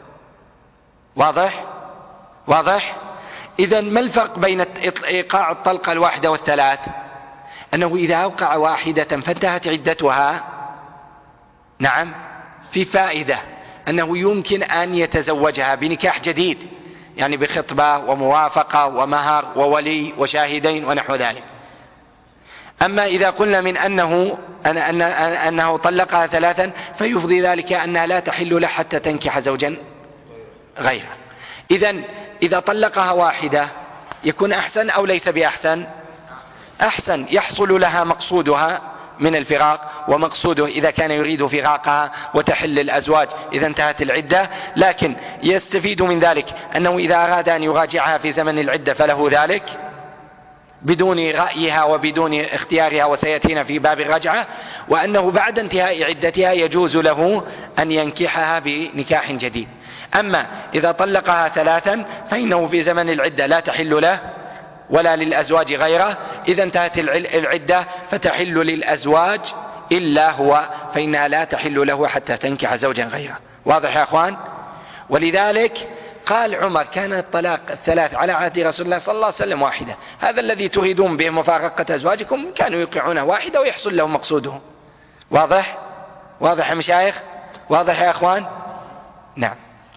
واضح؟ إذن ما الفرق بين إيقاع الطلقة الواحدة وال3؟ أنه إذا أوقع واحدة فانتهت عدتها، نعم، في فائدة أنه يمكن أن يتزوجها بنكاح جديد، يعني بخطبة وموافقة ومهر وولي وشاهدين ونحو ذلك. أما إذا قلنا من أنه طلقها 3 فيفضي ذلك أنها لا تحل له حتى تنكح زوجا غيره. إذن إذا طلقها واحدة يكون أحسن أو ليس بأحسن؟ أحسن، يحصل لها مقصودها من الفراق، ومقصوده إذا كان يريد فراقها وتحل الأزواج إذا انتهت العدة، لكن يستفيد من ذلك أنه إذا أراد أن يراجعها في زمن العدة فله ذلك بدون رأيها وبدون اختيارها، وسيأتينا في باب الرجعة، وأنه بعد انتهاء عدتها يجوز له أن ينكحها بنكاح جديد. أما إذا طلقها 3 فإنه في زمن العدة لا تحل له ولا للأزواج غيره، إذا انتهت العدة فتحل للأزواج إلا هو، فإنها لا تحل له حتى تنكح زوجا غيره. واضح يا أخوان؟ ولذلك قال عمر كان الطلاق الثلاث على عهد رسول الله صلى الله عليه وسلم واحدة. هذا الذي تريدون به مفارقة أزواجكم كانوا يوقعونه واحدة ويحصل لهم مقصودهم. واضح؟ واضح يا مشايخ؟ واضح يا أخوان؟ نعم.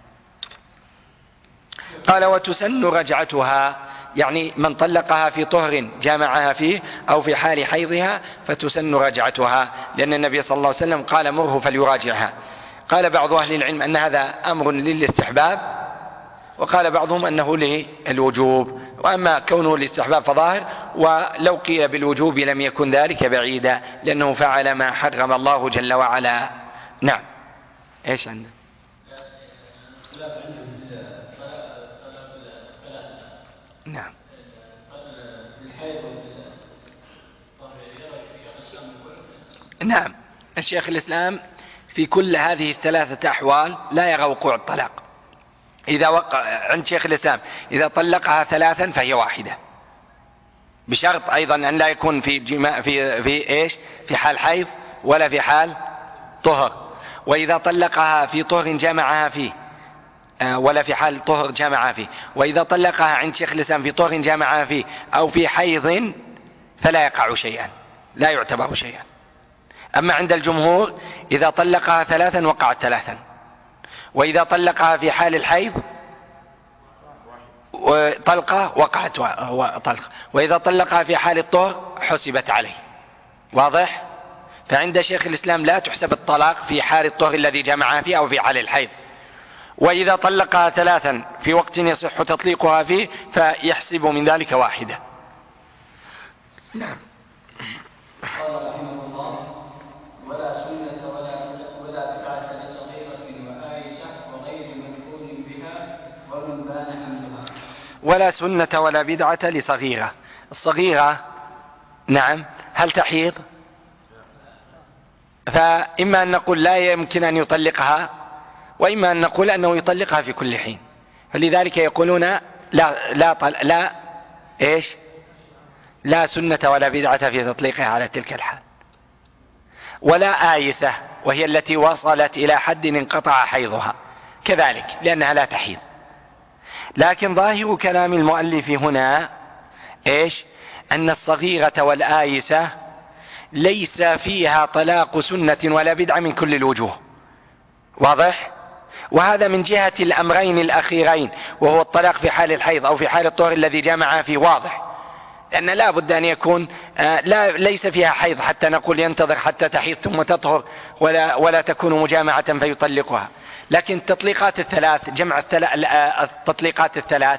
قال وتسن رجعتها، يعني من طلقها في طهر جامعها فيه أو في حال حيضها فتسن رجعتها، لأن النبي صلى الله عليه وسلم قال مره فليراجعها. قال بعض أهل العلم أن هذا أمر للاستحباب، وقال بعضهم أنه للوجوب، وأما كونه للاستحباب فظاهر، ولو قيل بالوجوب لم يكن ذلك بعيدا لأنه فعل ما حرم الله جل وعلا. نعم. إيش عندنا؟ نعم. نعم. الشيخ الإسلام في كل هذه الثلاثة أحوال لا يرى وقوع الطلاق. إذا وقع عند شيخ الإسلام إذا طلقها ثلاثا فهي واحدة، بشرط أيضا أن لا يكون في إيش؟ في حال حيض ولا في حال طهر. وإذا طلقها في طهر جامعها فيه ولا في حال طهر جامعها فيه. وإذا طلقها عند شيخ الإسلام في طهر جامعها فيه أو في حيض فلا يقع شيئا، لا يعتبر شيئا. أما عند الجمهور إذا طلقها ثلاثا وقعت ثلاثا، وإذا طلقها في حال الحيض طلقة وقعت طلقة، وإذا طلقها في حال الطهر حسبت عليه. واضح؟ فعند شيخ الإسلام لا تحسب الطلاق في حال الطهر الذي جمعها فيه أو في حال الحيض. وإذا طلقها ثلاثا في وقت يصح تطليقها فيه فيحسب من ذلك واحدة. نعم. قال رحمه الله ولا سنة ولا بدعة لصغيرة وآيسة وغير مدخول بها ومن بان حملها. ولا سنة ولا بدعة لصغيرة. الصغيرة نعم هل تحيض؟ فإما أن نقول لا يمكن أن يطلقها، وإما أن نقول أنه يطلقها في كل حين. فلذلك يقولون لا إيش؟ لا سنة ولا بدعة في تطليقها على تلك الحال. ولا آيسة وهي التي وصلت إلى حد انقطع حيضها كذلك لأنها لا تحيض. لكن ظاهر كلام المؤلف هنا إيش؟ أن الصغيرة والآيسة ليس فيها طلاق سنة ولا بدعة من كل الوجوه. واضح؟ وهذا من جهة الأمرين الأخيرين، وهو الطلاق في حال الحيض أو في حال الطهر الذي جامعها فيه. واضح؟ لأن لا بد أن يكون ليس فيها حيض حتى نقول ينتظر حتى تحيض ثم تطهر ولا تكون مجامعة فيطلقها. لكن التطليقات الثلاث جمع التطليقات الثلاث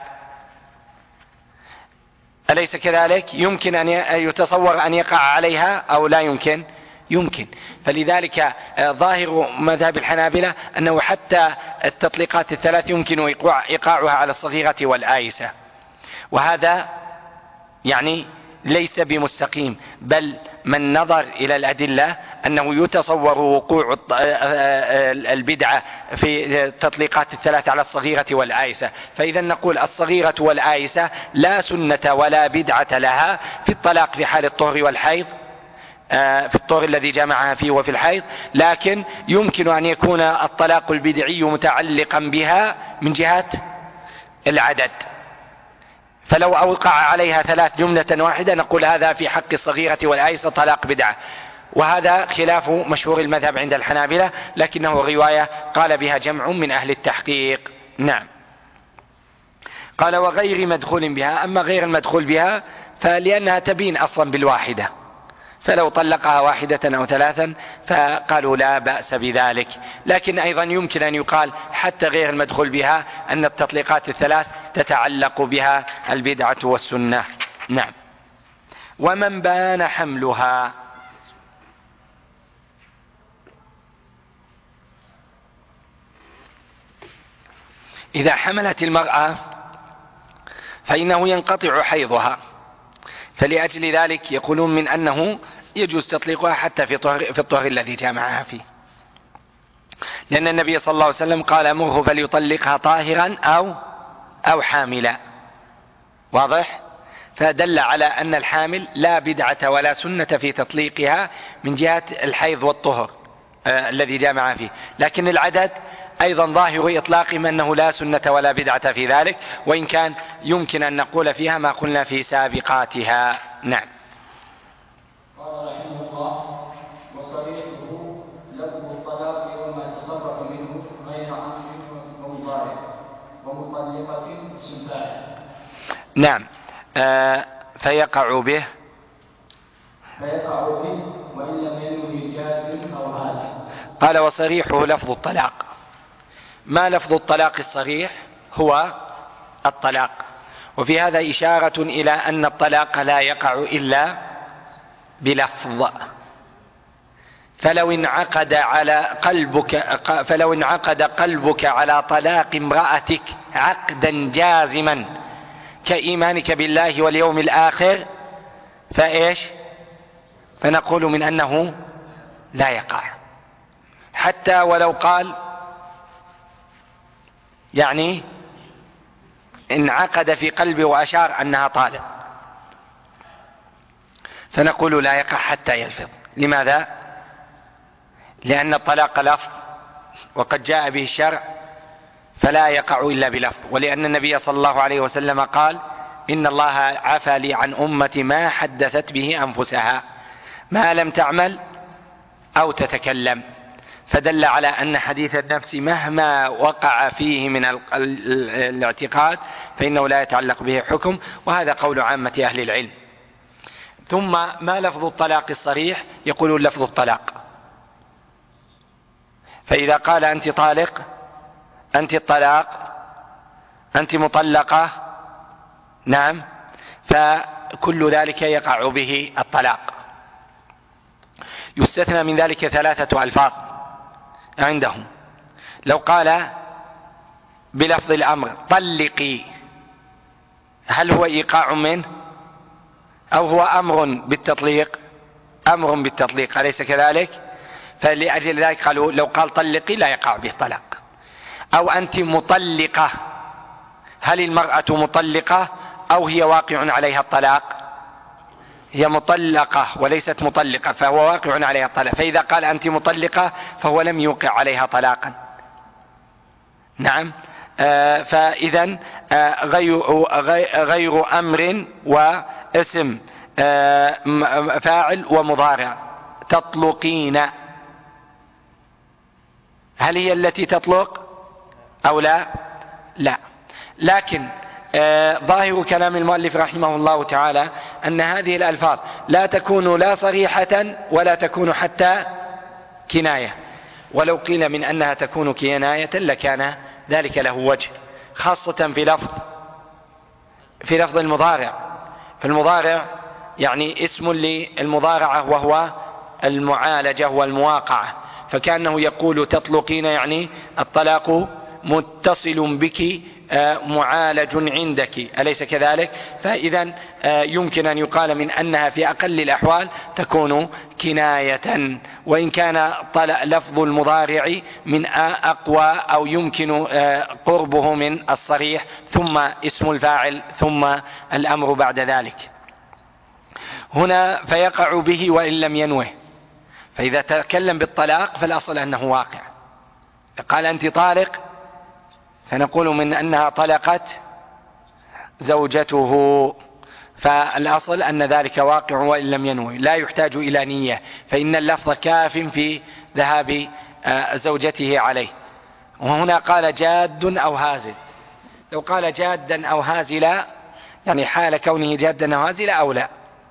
أليس كذلك؟ يمكن أن يتصور أن يقع عليها أو لا يمكن؟ يمكن. فلذلك ظاهر مذهب الحنابلة أنه حتى التطليقات الثلاث يمكن إيقاعها على الصغيرة والآيسة، وهذا يعني ليس بمستقيم، بل من نظر إلى الأدلة أنه يتصور وقوع البدعة في التطليقات الثلاث على الصغيرة والآيسة. فإذا نقول الصغيرة والآيسة لا سنة ولا بدعة لها في الطلاق في حال الطهر والحيض، في الطهر الذي جمعها فيه وفي الحيض، لكن يمكن أن يكون الطلاق البدعي متعلقا بها من جهة العدد. فلو أوقع عليها ثلاث جملة واحدة نقول هذا في حق الصغيرة والآيسة طلاق بدعة، وهذا خلاف مشهور المذهب عند الحنابلة، لكنه رواية قال بها جمع من أهل التحقيق. نعم. قال وغير مدخول بها. أما غير المدخول بها فلأنها تبين أصلا بالواحدة، فلو طلقها واحدة أو ثلاثا فقالوا لا بأس بذلك. لكن أيضا يمكن أن يقال حتى غير المدخول بها أن التطليقات الثلاث تتعلق بها البدعة والسنة. نعم. ومن بان حملها. إذا حملت المرأة فإنه ينقطع حيضها، فلأجل ذلك يقولون من أنه يجوز تطليقها حتى في الطهر الذي جامعها فيه، لأن النبي صلى الله عليه وسلم قال مره فليطلقها طاهرا أو حاملا. واضح؟ فدل على أن الحامل لا بدعة ولا سنة في تطليقها من جهة الحيض والطهر الذي جامعها فيه، لكن العدد أيضا ظاهر إطلاقهم أنه لا سنة ولا بدعة في ذلك، وإن كان يمكن أن نقول فيها ما قلنا في سابقاتها. نعم. قال رحمه الله: وصريحه لفظ الطلاق وما تصرف منه غير عامل ومضارع ومطلقة اسم فاعل. نعم. فيقع به وإن لم ينوي جاد أو هازل. قال: وصريحه لفظ الطلاق. ما لفظ الطلاق الصريح؟ هو الطلاق. وفي هذا إشارة إلى أن الطلاق لا يقع إلا بلفظ. فلو انعقد قلبك على طلاق امرأتك عقدا جازما كإيمانك بالله واليوم الآخر فإيش؟ فنقول من أنه لا يقع، حتى ولو قال يعني انعقد في قلبه وأشار أنها طالق، فنقول لا يقع حتى يلفظ. لماذا؟ لأن الطلاق لفظ وقد جاء به الشرع، فلا يقع إلا بلفظ. ولأن النبي صلى الله عليه وسلم قال: إن الله عفى لي عن أمتي ما حدثت به أنفسها ما لم تعمل أو تتكلم. فدل على أن حديث النفس مهما وقع فيه من الاعتقاد فإنه لا يتعلق به حكم، وهذا قول عامة أهل العلم. ثم ما لفظ الطلاق الصريح؟ يقولون لفظ الطلاق. فإذا قال: أنت طالق، أنت الطلاق، أنت مطلقة، نعم، فكل ذلك يقع به الطلاق. يستثنى من ذلك 3 ألفاظ عندهم. لو قال بلفظ الأمر: طلقي، هل هو إيقاع منه أو هو أمر بالتطليق؟ أمر بالتطليق، أليس كذلك؟ فلأجل ذلك قالوا لو قال طلقي لا يقع به طلاق. أو أنت مطلقة، هل المرأة مطلقة أو هي واقع عليها الطلاق؟ هي مطلقة وليست مطلقة، فهو واقع عليها الطلاق. فإذا قال أنت مطلقة فهو لم يوقع عليها طلاقا. نعم. فإذا غير أمر واسم فاعل ومضارع. تطلقين، هل هي التي تطلق أو لا؟ لا. لكن ظاهر كلام المؤلف رحمه الله تعالى أن هذه الألفاظ لا تكون لا صريحة ولا تكون حتى كناية. ولو قيل من أنها تكون كناية لكان ذلك له وجه، خاصة في لفظ المضارع. فالمضارع يعني اسم للمضارعة وهو المعالجة والمواقعة، فكأنه يقول تطلقين يعني الطلاق متصل بك معالج عندك، أليس كذلك؟ فإذا يمكن أن يقال من أنها في أقل الأحوال تكون كناية، وإن كان لفظ المضارع من أقوى أو يمكن قربه من الصريح، ثم اسم الفاعل ثم الأمر بعد ذلك. هنا فيقع به وإن لم ينوه. فإذا تكلم بالطلاق فالأصل أنه واقع. قال أنت طالق، فنقول من أنها طلقت زوجته، فالأصل أن ذلك واقع وإن لم ينوي، لا يحتاج إلى نية، فإن اللفظ كاف في ذهاب زوجته عليه. وهنا قال جاد أو هازل. لو قال جادا أو هازلا يعني حال كونه جادا أو هازلا أو لا،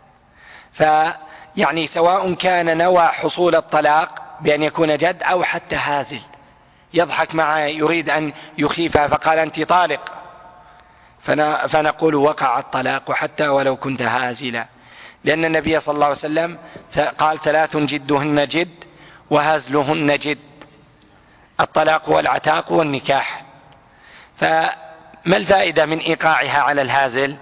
فيعني سواء كان نوى حصول الطلاق بأن يكون جد أو حتى هازل، يضحك معه يريد أن يخيفها فقال أنت طالق، فنقول وقع الطلاق حتى ولو كنت هازلا، لأن النبي صلى الله عليه وسلم قال 3 جدهن جد وهزلهن جد: الطلاق والعتاق والنكاح. فما الفائدة من إيقاعها على الهازل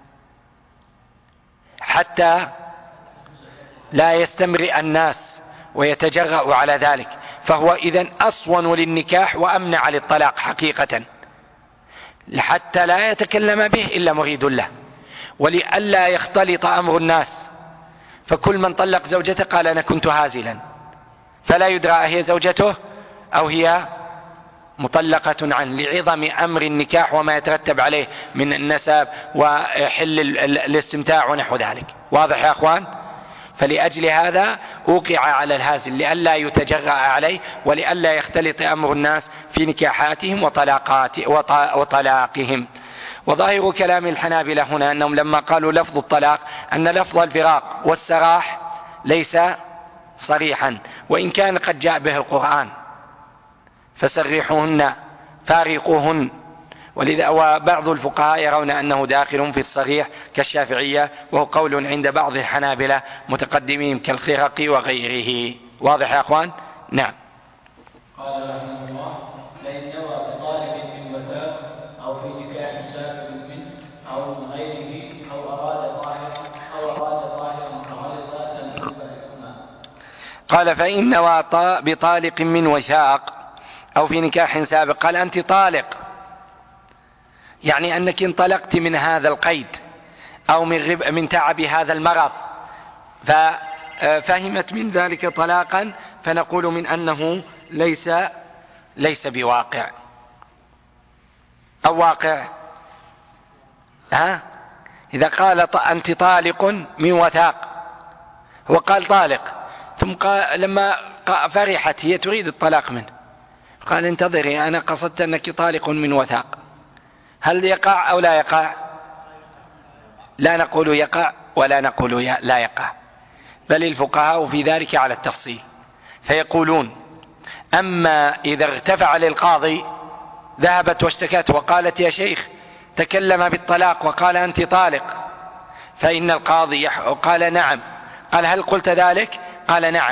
حتى لا يستمرئ الناس ويتجرأ على ذلك؟ فهو إذن أصون للنكاح وأمنع للطلاق حقيقة، حتى لا يتكلم به إلا مريد له، ولئلا يختلط أمر الناس، فكل من طلق زوجته قال أنا كنت هازلا، فلا يدرى هي زوجته أو هي مطلقة عنه لعظم أمر النكاح وما يترتب عليه من النسب وحل الاستمتاع ونحو ذلك. واضح يا أخوان؟ فلأجل هذا أوقع على الهازل لئلا يتجرأ عليه ولئلا يختلط أمر الناس في نكاحاتهم وطلاقهم. وظاهر كلام الحنابلة هنا أنهم لما قالوا لفظ الطلاق أن لفظ الفراق والسراح ليس صريحا، وإن كان قد جاء به القرآن فسرحوهن فارقوهن، ولذا وبعض الفقهاء يرون أنه داخل في الصريح كالشافعية، وهو قول عند بعض الحنابلة متقدمين كالخرقي وغيره. واضح يا أخوان؟ نعم. قال رحمه الله: فإن نوى بطالب من وثاق أو في نكاح سابق منه أو من غيره أو أراد طاهرا فغلط تنقلب الحكمة. قال: فإن نوى بطالق من وثاق أو في نكاح سابق، قال أنت طالق، يعني أنك انطلقت من هذا القيد أو من تعب هذا المرض، ففهمت من ذلك طلاقا، فنقول من أنه ليس بواقع أو واقع. إذا قال أنت طالق من وثاق، هو قال طالق، ثم قال لما فرحت هي تريد الطلاق منه قال: انتظري، أنا قصدت أنك طالق من وثاق. هل يقع أو لا يقع؟ لا نقول يقع ولا نقول لا يقع، بل الفقهاء في ذلك على التفصيل، فيقولون: أما إذا ارتفع للقاضي، ذهبت واشتكت وقالت: يا شيخ تكلم بالطلاق وقال أنت طالق، فإن القاضي قال: نعم. قال: هل قلت ذلك؟ قال: نعم.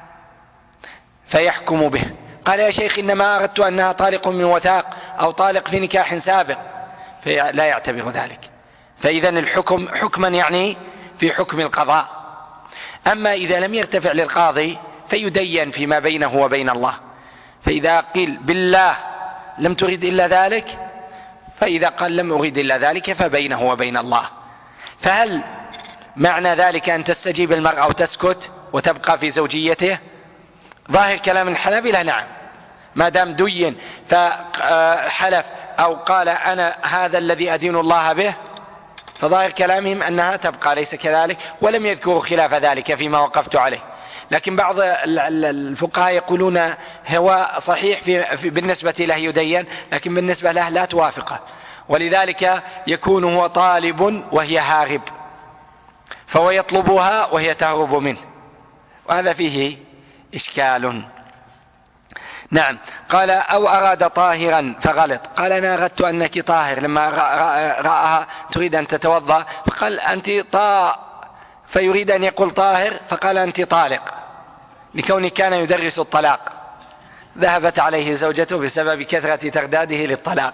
فيحكم به. قال: يا شيخ إنما أردت أنها طالق من وثاق أو طالق في نكاح سابق، فلا يعتبر ذلك. فإذن الحكم حكما يعني في حكم القضاء. أما إذا لم يرتفع للقاضي فيدين فيما بينه وبين الله، فإذا قيل بالله لم تريد إلا ذلك، فإذا قال لم أريد إلا ذلك فبينه وبين الله. فهل معنى ذلك أن تستجيب المرأة وتسكت وتبقى في زوجيته؟ ظاهر كلام الحنابلة نعم، ما دام دين فحلف أو قال أنا هذا الذي أدين الله به، فظاهر كلامهم أنها تبقى، ليس كذلك، ولم يذكروا خلاف ذلك فيما وقفت عليه. لكن بعض الفقهاء يقولون هو صحيح بالنسبة له يدين، لكن بالنسبة له لا توافقه، ولذلك يكون هو طالب وهي هارب، فهو يطلبها وهي تهرب منه، وهذا فيه إشكال. نعم. قال: أو أراد طاهرا فغلط. قال: أنا أردت أنك طاهر، لما رأها تريد أن تتوضأ فقال أنت فيريد أن يقول طاهر فقال أنت طالق، لكونه كان يدرس الطلاق، ذهبت عليه زوجته بسبب كثرة ترداده للطلاق.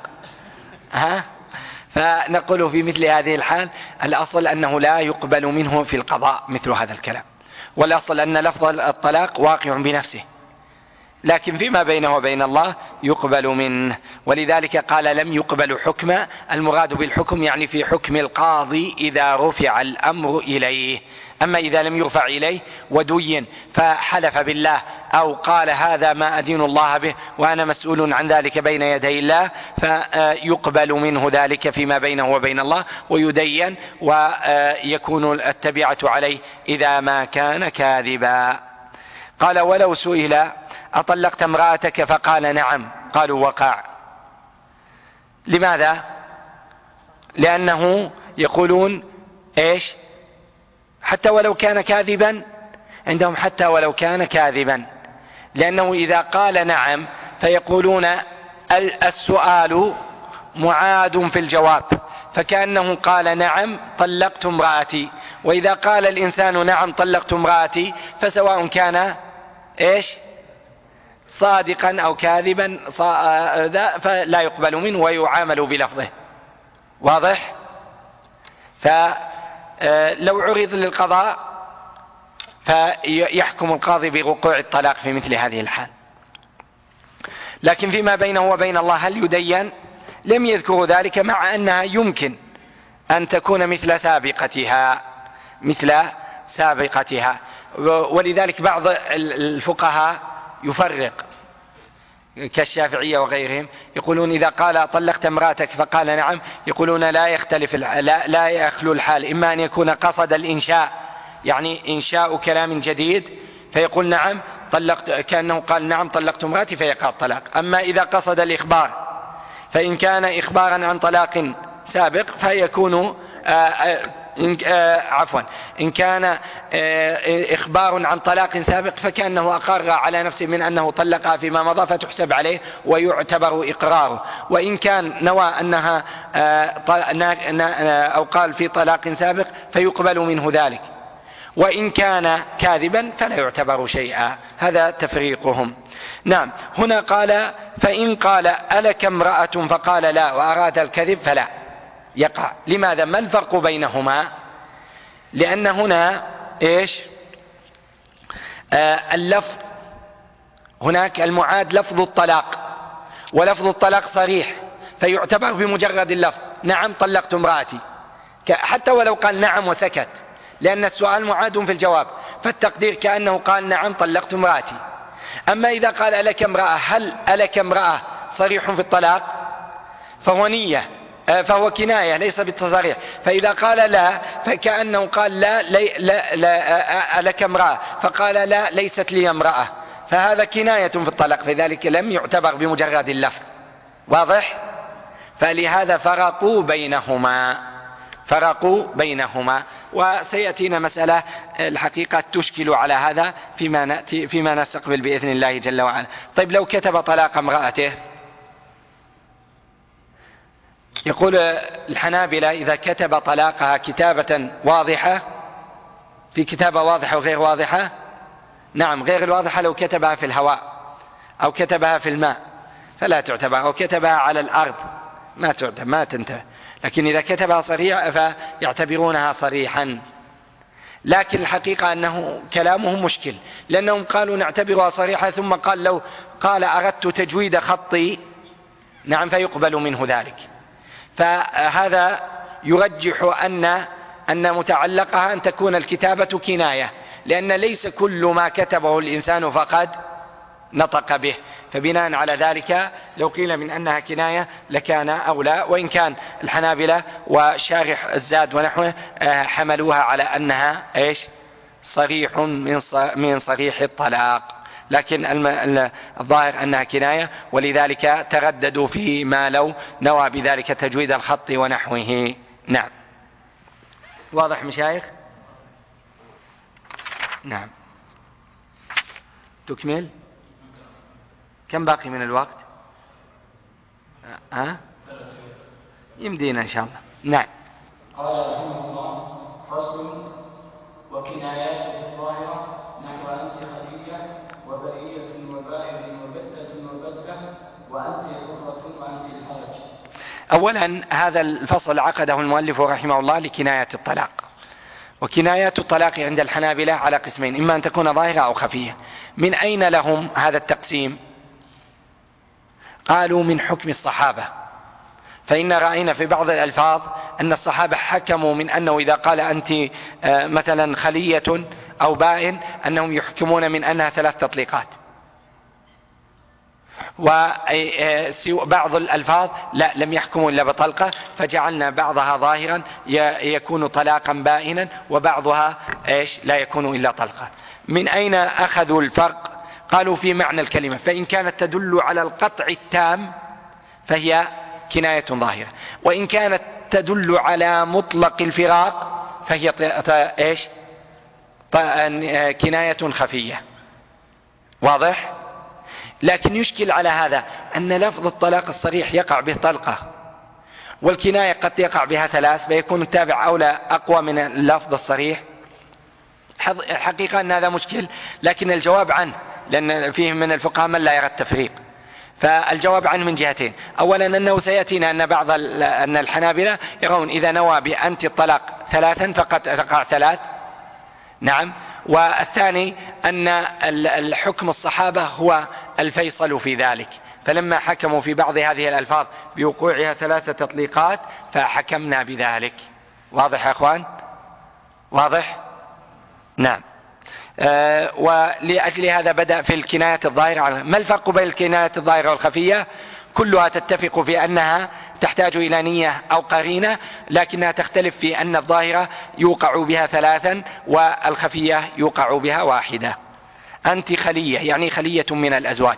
فنقول في مثل هذه الحال الأصل أنه لا يقبل منه في القضاء مثل هذا الكلام، والأصل أن لفظ الطلاق واقع بنفسه، لكن فيما بينه وبين الله يقبل منه. ولذلك قال: لم يقبل حكما، المراد بالحكم يعني في حكم القاضي إذا رفع الأمر إليه. أما إذا لم يرفع إليه ودين فحلف بالله أو قال هذا ما أدين الله به وأنا مسؤول عن ذلك بين يدي الله، فيقبل منه ذلك فيما بينه وبين الله ويدين، ويكون التبعة عليه إذا ما كان كاذبا. قال: ولو سئل: أطلقت امرأتك؟ فقال: نعم. قالوا: وقع. لماذا؟ لأنه يقولون إيش؟ حتى ولو كان كاذبا، عندهم حتى ولو كان كاذبا، لأنه إذا قال نعم فيقولون السؤال معاد في الجواب، فكأنه قال: نعم طلقت امرأتي. وإذا قال الإنسان: نعم طلقت امرأتي، فسواء كان إيش؟ صادقا أو كاذبا فلا يقبل منه ويعامل بلفظه. واضح؟ فلو عرض للقضاء فيحكم القاضي بوقوع الطلاق في مثل هذه الحال. لكن فيما بينه وبين الله هل يدين؟ لم يذكروا ذلك، مع أنها يمكن أن تكون مثل سابقتها. ولذلك بعض الفقهاء يفرق كالشافعية وغيرهم يقولون إذا قال طلقت امرأتك فقال نعم، يقولون لا يختلف لا يخلو الحال، إما أن يكون قصد الإنشاء يعني إنشاء كلام جديد فيقول نعم طلقت، كأنه قال نعم طلقت امرأتي فيقع الطلاق. أما إذا قصد الإخبار فإن كان إخبارا عن طلاق سابق فيكون إن كان إخبار عن طلاق سابق فكأنه أقر على نفسه من أنه طلقها فيما مضى فتحسب عليه ويعتبر إقراره. وإن كان نوى أنها أو قال في طلاق سابق فيقبل منه ذلك، وإن كان كاذبا فلا يعتبر شيئا. هذا تفريقهم. نعم. هنا قال فإن قال ألك امرأة فقال لا وأراد الكذب فلا يقع. لماذا؟ ما الفرق بينهما؟ لأن هنا إيش؟ اللفظ هناك المعاد لفظ الطلاق، ولفظ الطلاق صريح فيعتبر بمجرد اللفظ نعم طلقت امرأتي، حتى ولو قال نعم وسكت، لأن السؤال معاد في الجواب، فالتقدير كأنه قال نعم طلقت امرأتي. أما إذا قال ألك امرأة، هل ألك امرأة صريح في الطلاق؟ فهو نية، فهو كناية ليس بالتصريح. فإذا قال لا فكأنه قال لا ألك امرأة، فقال لا ليست لي امرأة، فهذا كناية في الطلاق، فذلك لم يعتبر بمجرد اللفظ. واضح؟ فلهذا فرقوا بينهما. وسيأتينا مسألة الحقيقة تشكل على هذا فيما نستقبل بإذن الله جل وعلا. طيب لو كتب طلاق امرأته، يقول الحنابلة إذا كتب طلاقها كتابة واضحة، في كتابة واضحة وغير واضحة، نعم غير الواضحة لو كتبها في الهواء أو كتبها في الماء فلا تعتبر، أو كتبها على الأرض ما تنتهي. لكن إذا كتبها صريحة فيعتبرونها صريحا. لكن الحقيقة أنه كلامهم مشكل، لأنهم قالوا نعتبرها صريحة، ثم قال لو قال أردت تجويد خطي نعم فيقبل منه ذلك. فهذا يرجح أن متعلقها أن تكون الكتابة كناية، لأن ليس كل ما كتبه الإنسان فقد نطق به، فبناء على ذلك لو قيل من أنها كناية لكان أولى. وإن كان الحنابلة وشارح الزاد ونحوه حملوها على أنها إيش؟ صريح من صريح الطلاق، لكن الظاهر أنها كناية، ولذلك ترددوا فيما لو نوى بذلك تجويد الخط ونحوه. نعم. واضح مشايخ؟ نعم. تكمل؟ كم باقي من الوقت؟ يمدينا إن شاء الله. نعم. قال رحمه الله: فصل: وكنايات الظاهرة نحو أنت خديجة وبرية وبائر وبتة وبتة وأنت حرة وأنت الحرج. أولا هذا الفصل عقده المؤلف رحمه الله لكناية الطلاق. وكنايات الطلاق عند الحنابلة على قسمين: إما أن تكون ظاهرة أو خفية. من أين لهم هذا التقسيم؟ قالوا من حكم الصحابة، فإن رأينا في بعض الألفاظ أن الصحابة حكموا من أنه إذا قال أنت مثلا خلية أو بائن أنهم يحكمون من أنها 3 تطليقات، وبعض الألفاظ لا لم يحكموا إلا بطلقة، فجعلنا بعضها ظاهرا يكون طلاقا بائنا، وبعضها لا يكون إلا طلقة. من أين أخذوا الفرق؟ قالوا في معنى الكلمة، فإن كانت تدل على القطع التام فهي كناية ظاهرة، وإن كانت تدل على مطلق الفراق فهي كناية خفية. واضح؟ لكن يشكل على هذا أن لفظ الطلاق الصريح يقع به طلقة، والكناية قد يقع بها 3، فيكون التابع أولى أقوى من اللفظ الصريح. حقيقة أن هذا مشكل، لكن الجواب عنه لأن فيه من الفقهاء من لا يرى التفريق، فالجواب عنه من جهتين: أولا أنه سيأتينا أن الحنابلة يرون إذا نوى بأنت الطلاق 3 فقد تقع 3. نعم. والثاني أن الحكم الصحابة هو الفيصل في ذلك، فلما حكموا في بعض هذه الألفاظ بوقوعها 3 تطليقات فحكمنا بذلك. واضح يا أخوان؟ واضح؟ نعم. ولأجل هذا بدأ في الكنايات الظاهرة. ما الفرق بين الكنايات الظاهرة والخفية؟ كلها تتفق في أنها تحتاج إلى نية أو قرينة، لكنها تختلف في أن الظاهرة يوقع بها 3 والخفية يوقع بها 1. أنت خلية، يعني خلية من الأزواج،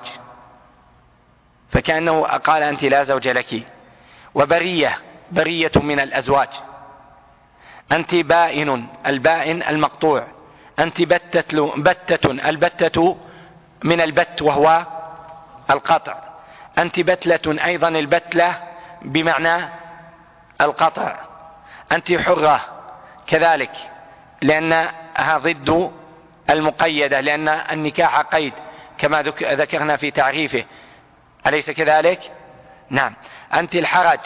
فكأنه قال أنت لا زوج لك. وبرية، برية من الأزواج. أنت بائن، البائن المقطوع. أنت بتة، البتة من البت وهو القطع. أنت بتلة، أيضا البتلة بمعنى القطع. أنت حرة كذلك، لأنها ضد المقيدة، لأن النكاح قيد كما ذكرنا في تعريفه، أليس كذلك؟ نعم. أنت الحرج،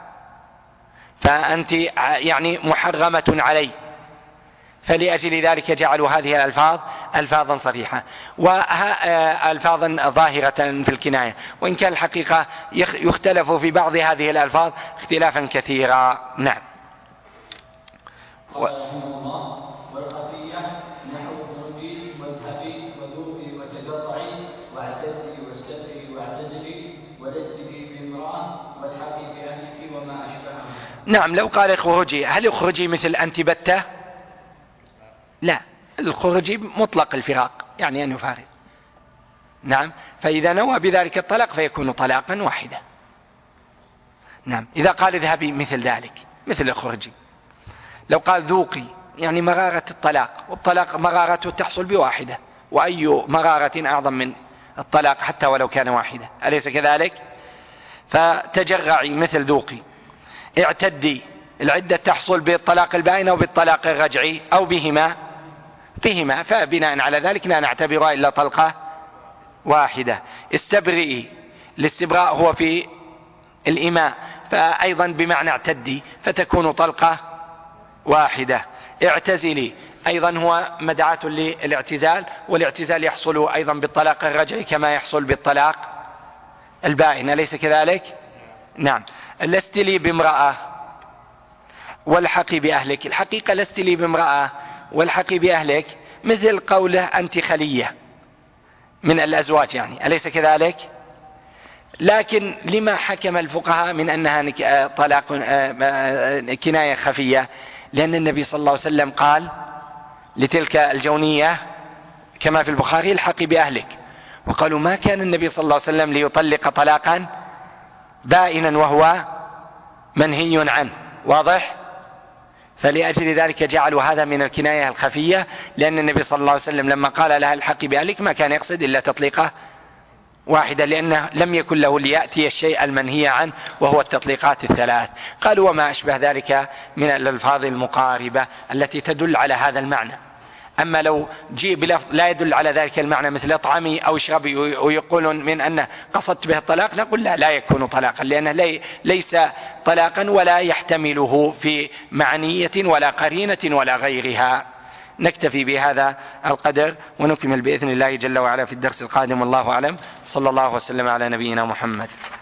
فأنت يعني محرمة علي. فلأجل ذلك جعلوا هذه الألفاظ ألفاظا صريحة وألفاظا ظاهرة في الكناية، وإن كان الحقيقة يختلف في بعض هذه الألفاظ اختلافا كثيرا. نعم. رحمه الله: والخفية نحو خروجي واذهبي وذوقي وتجرعي واعتدي واستبري واعتزلي ولست بي بامرأة والحقي بأهلك وما أشبهه. نعم. لو قال اخرجي، هل اخرجي مثل أنت بتة؟ لا، الخروجي مطلق الفراق، يعني أن يفارق. نعم. فإذا نوى بذلك الطلاق فيكون طلاقا واحدا. نعم. إذا قال اذهبي مثل ذلك، مثل اخرجي. لو قال ذوقي، يعني مرارة الطلاق، والطلاق مرارته تحصل ب1، وأي مرارة أعظم من الطلاق حتى ولو كان واحدة، أليس كذلك؟ فتجرعي مثل ذوقي. اعتدي، العدة تحصل بالطلاق البائن أو بالطلاق الرجعي أو بهما، فبناء على ذلك لا نعتبرها إلا طلقة واحدة. استبرئي، الاستبراء هو في الإماء، فأيضا بمعنى اعتدي، فتكون طلقة واحدة. اعتزلي أيضا هو مدعاة للاعتزال، والاعتزال يحصل أيضا بالطلاق الرجعي كما يحصل بالطلاق البائن، أليس كذلك؟ نعم. لست لي بامرأة والحقي بأهلك. الحقيقة لست لي بامرأة والحقي بأهلك مثل قوله أنت خلية من الأزواج، يعني أليس كذلك؟ لكن لما حكم الفقهاء من أنها طلاق كناية خفية؟ لأن النبي صلى الله عليه وسلم قال لتلك الجونية كما في البخاري الحقي بأهلك، وقالوا ما كان النبي صلى الله عليه وسلم ليطلق طلاقا بائنا وهو منهي عنه، واضح؟ فلأجل ذلك جعلوا هذا من الكناية الخفية، لأن النبي صلى الله عليه وسلم لما قال لها الحقي بأهلك ما كان يقصد إلا تطليقة واحدة، لأنه لم يكن له ليأتي الشيء المنهي عنه وهو التطليقات 3. قالوا وما أشبه ذلك من الألفاظ المقاربة التي تدل على هذا المعنى. أما لو جيء بلفظ لا يدل على ذلك المعنى مثل اطعمي أو اشربي ويقولون من أنه قصدت به الطلاق، نقول لا يكون طلاقا، لأنه ليس طلاقا ولا يحتمله في معنية ولا قرينة ولا غيرها. نكتفي بهذا القدر ونكمل بإذن الله جل وعلا في الدرس القادم، والله أعلم. صلى الله وسلم على نبينا محمد.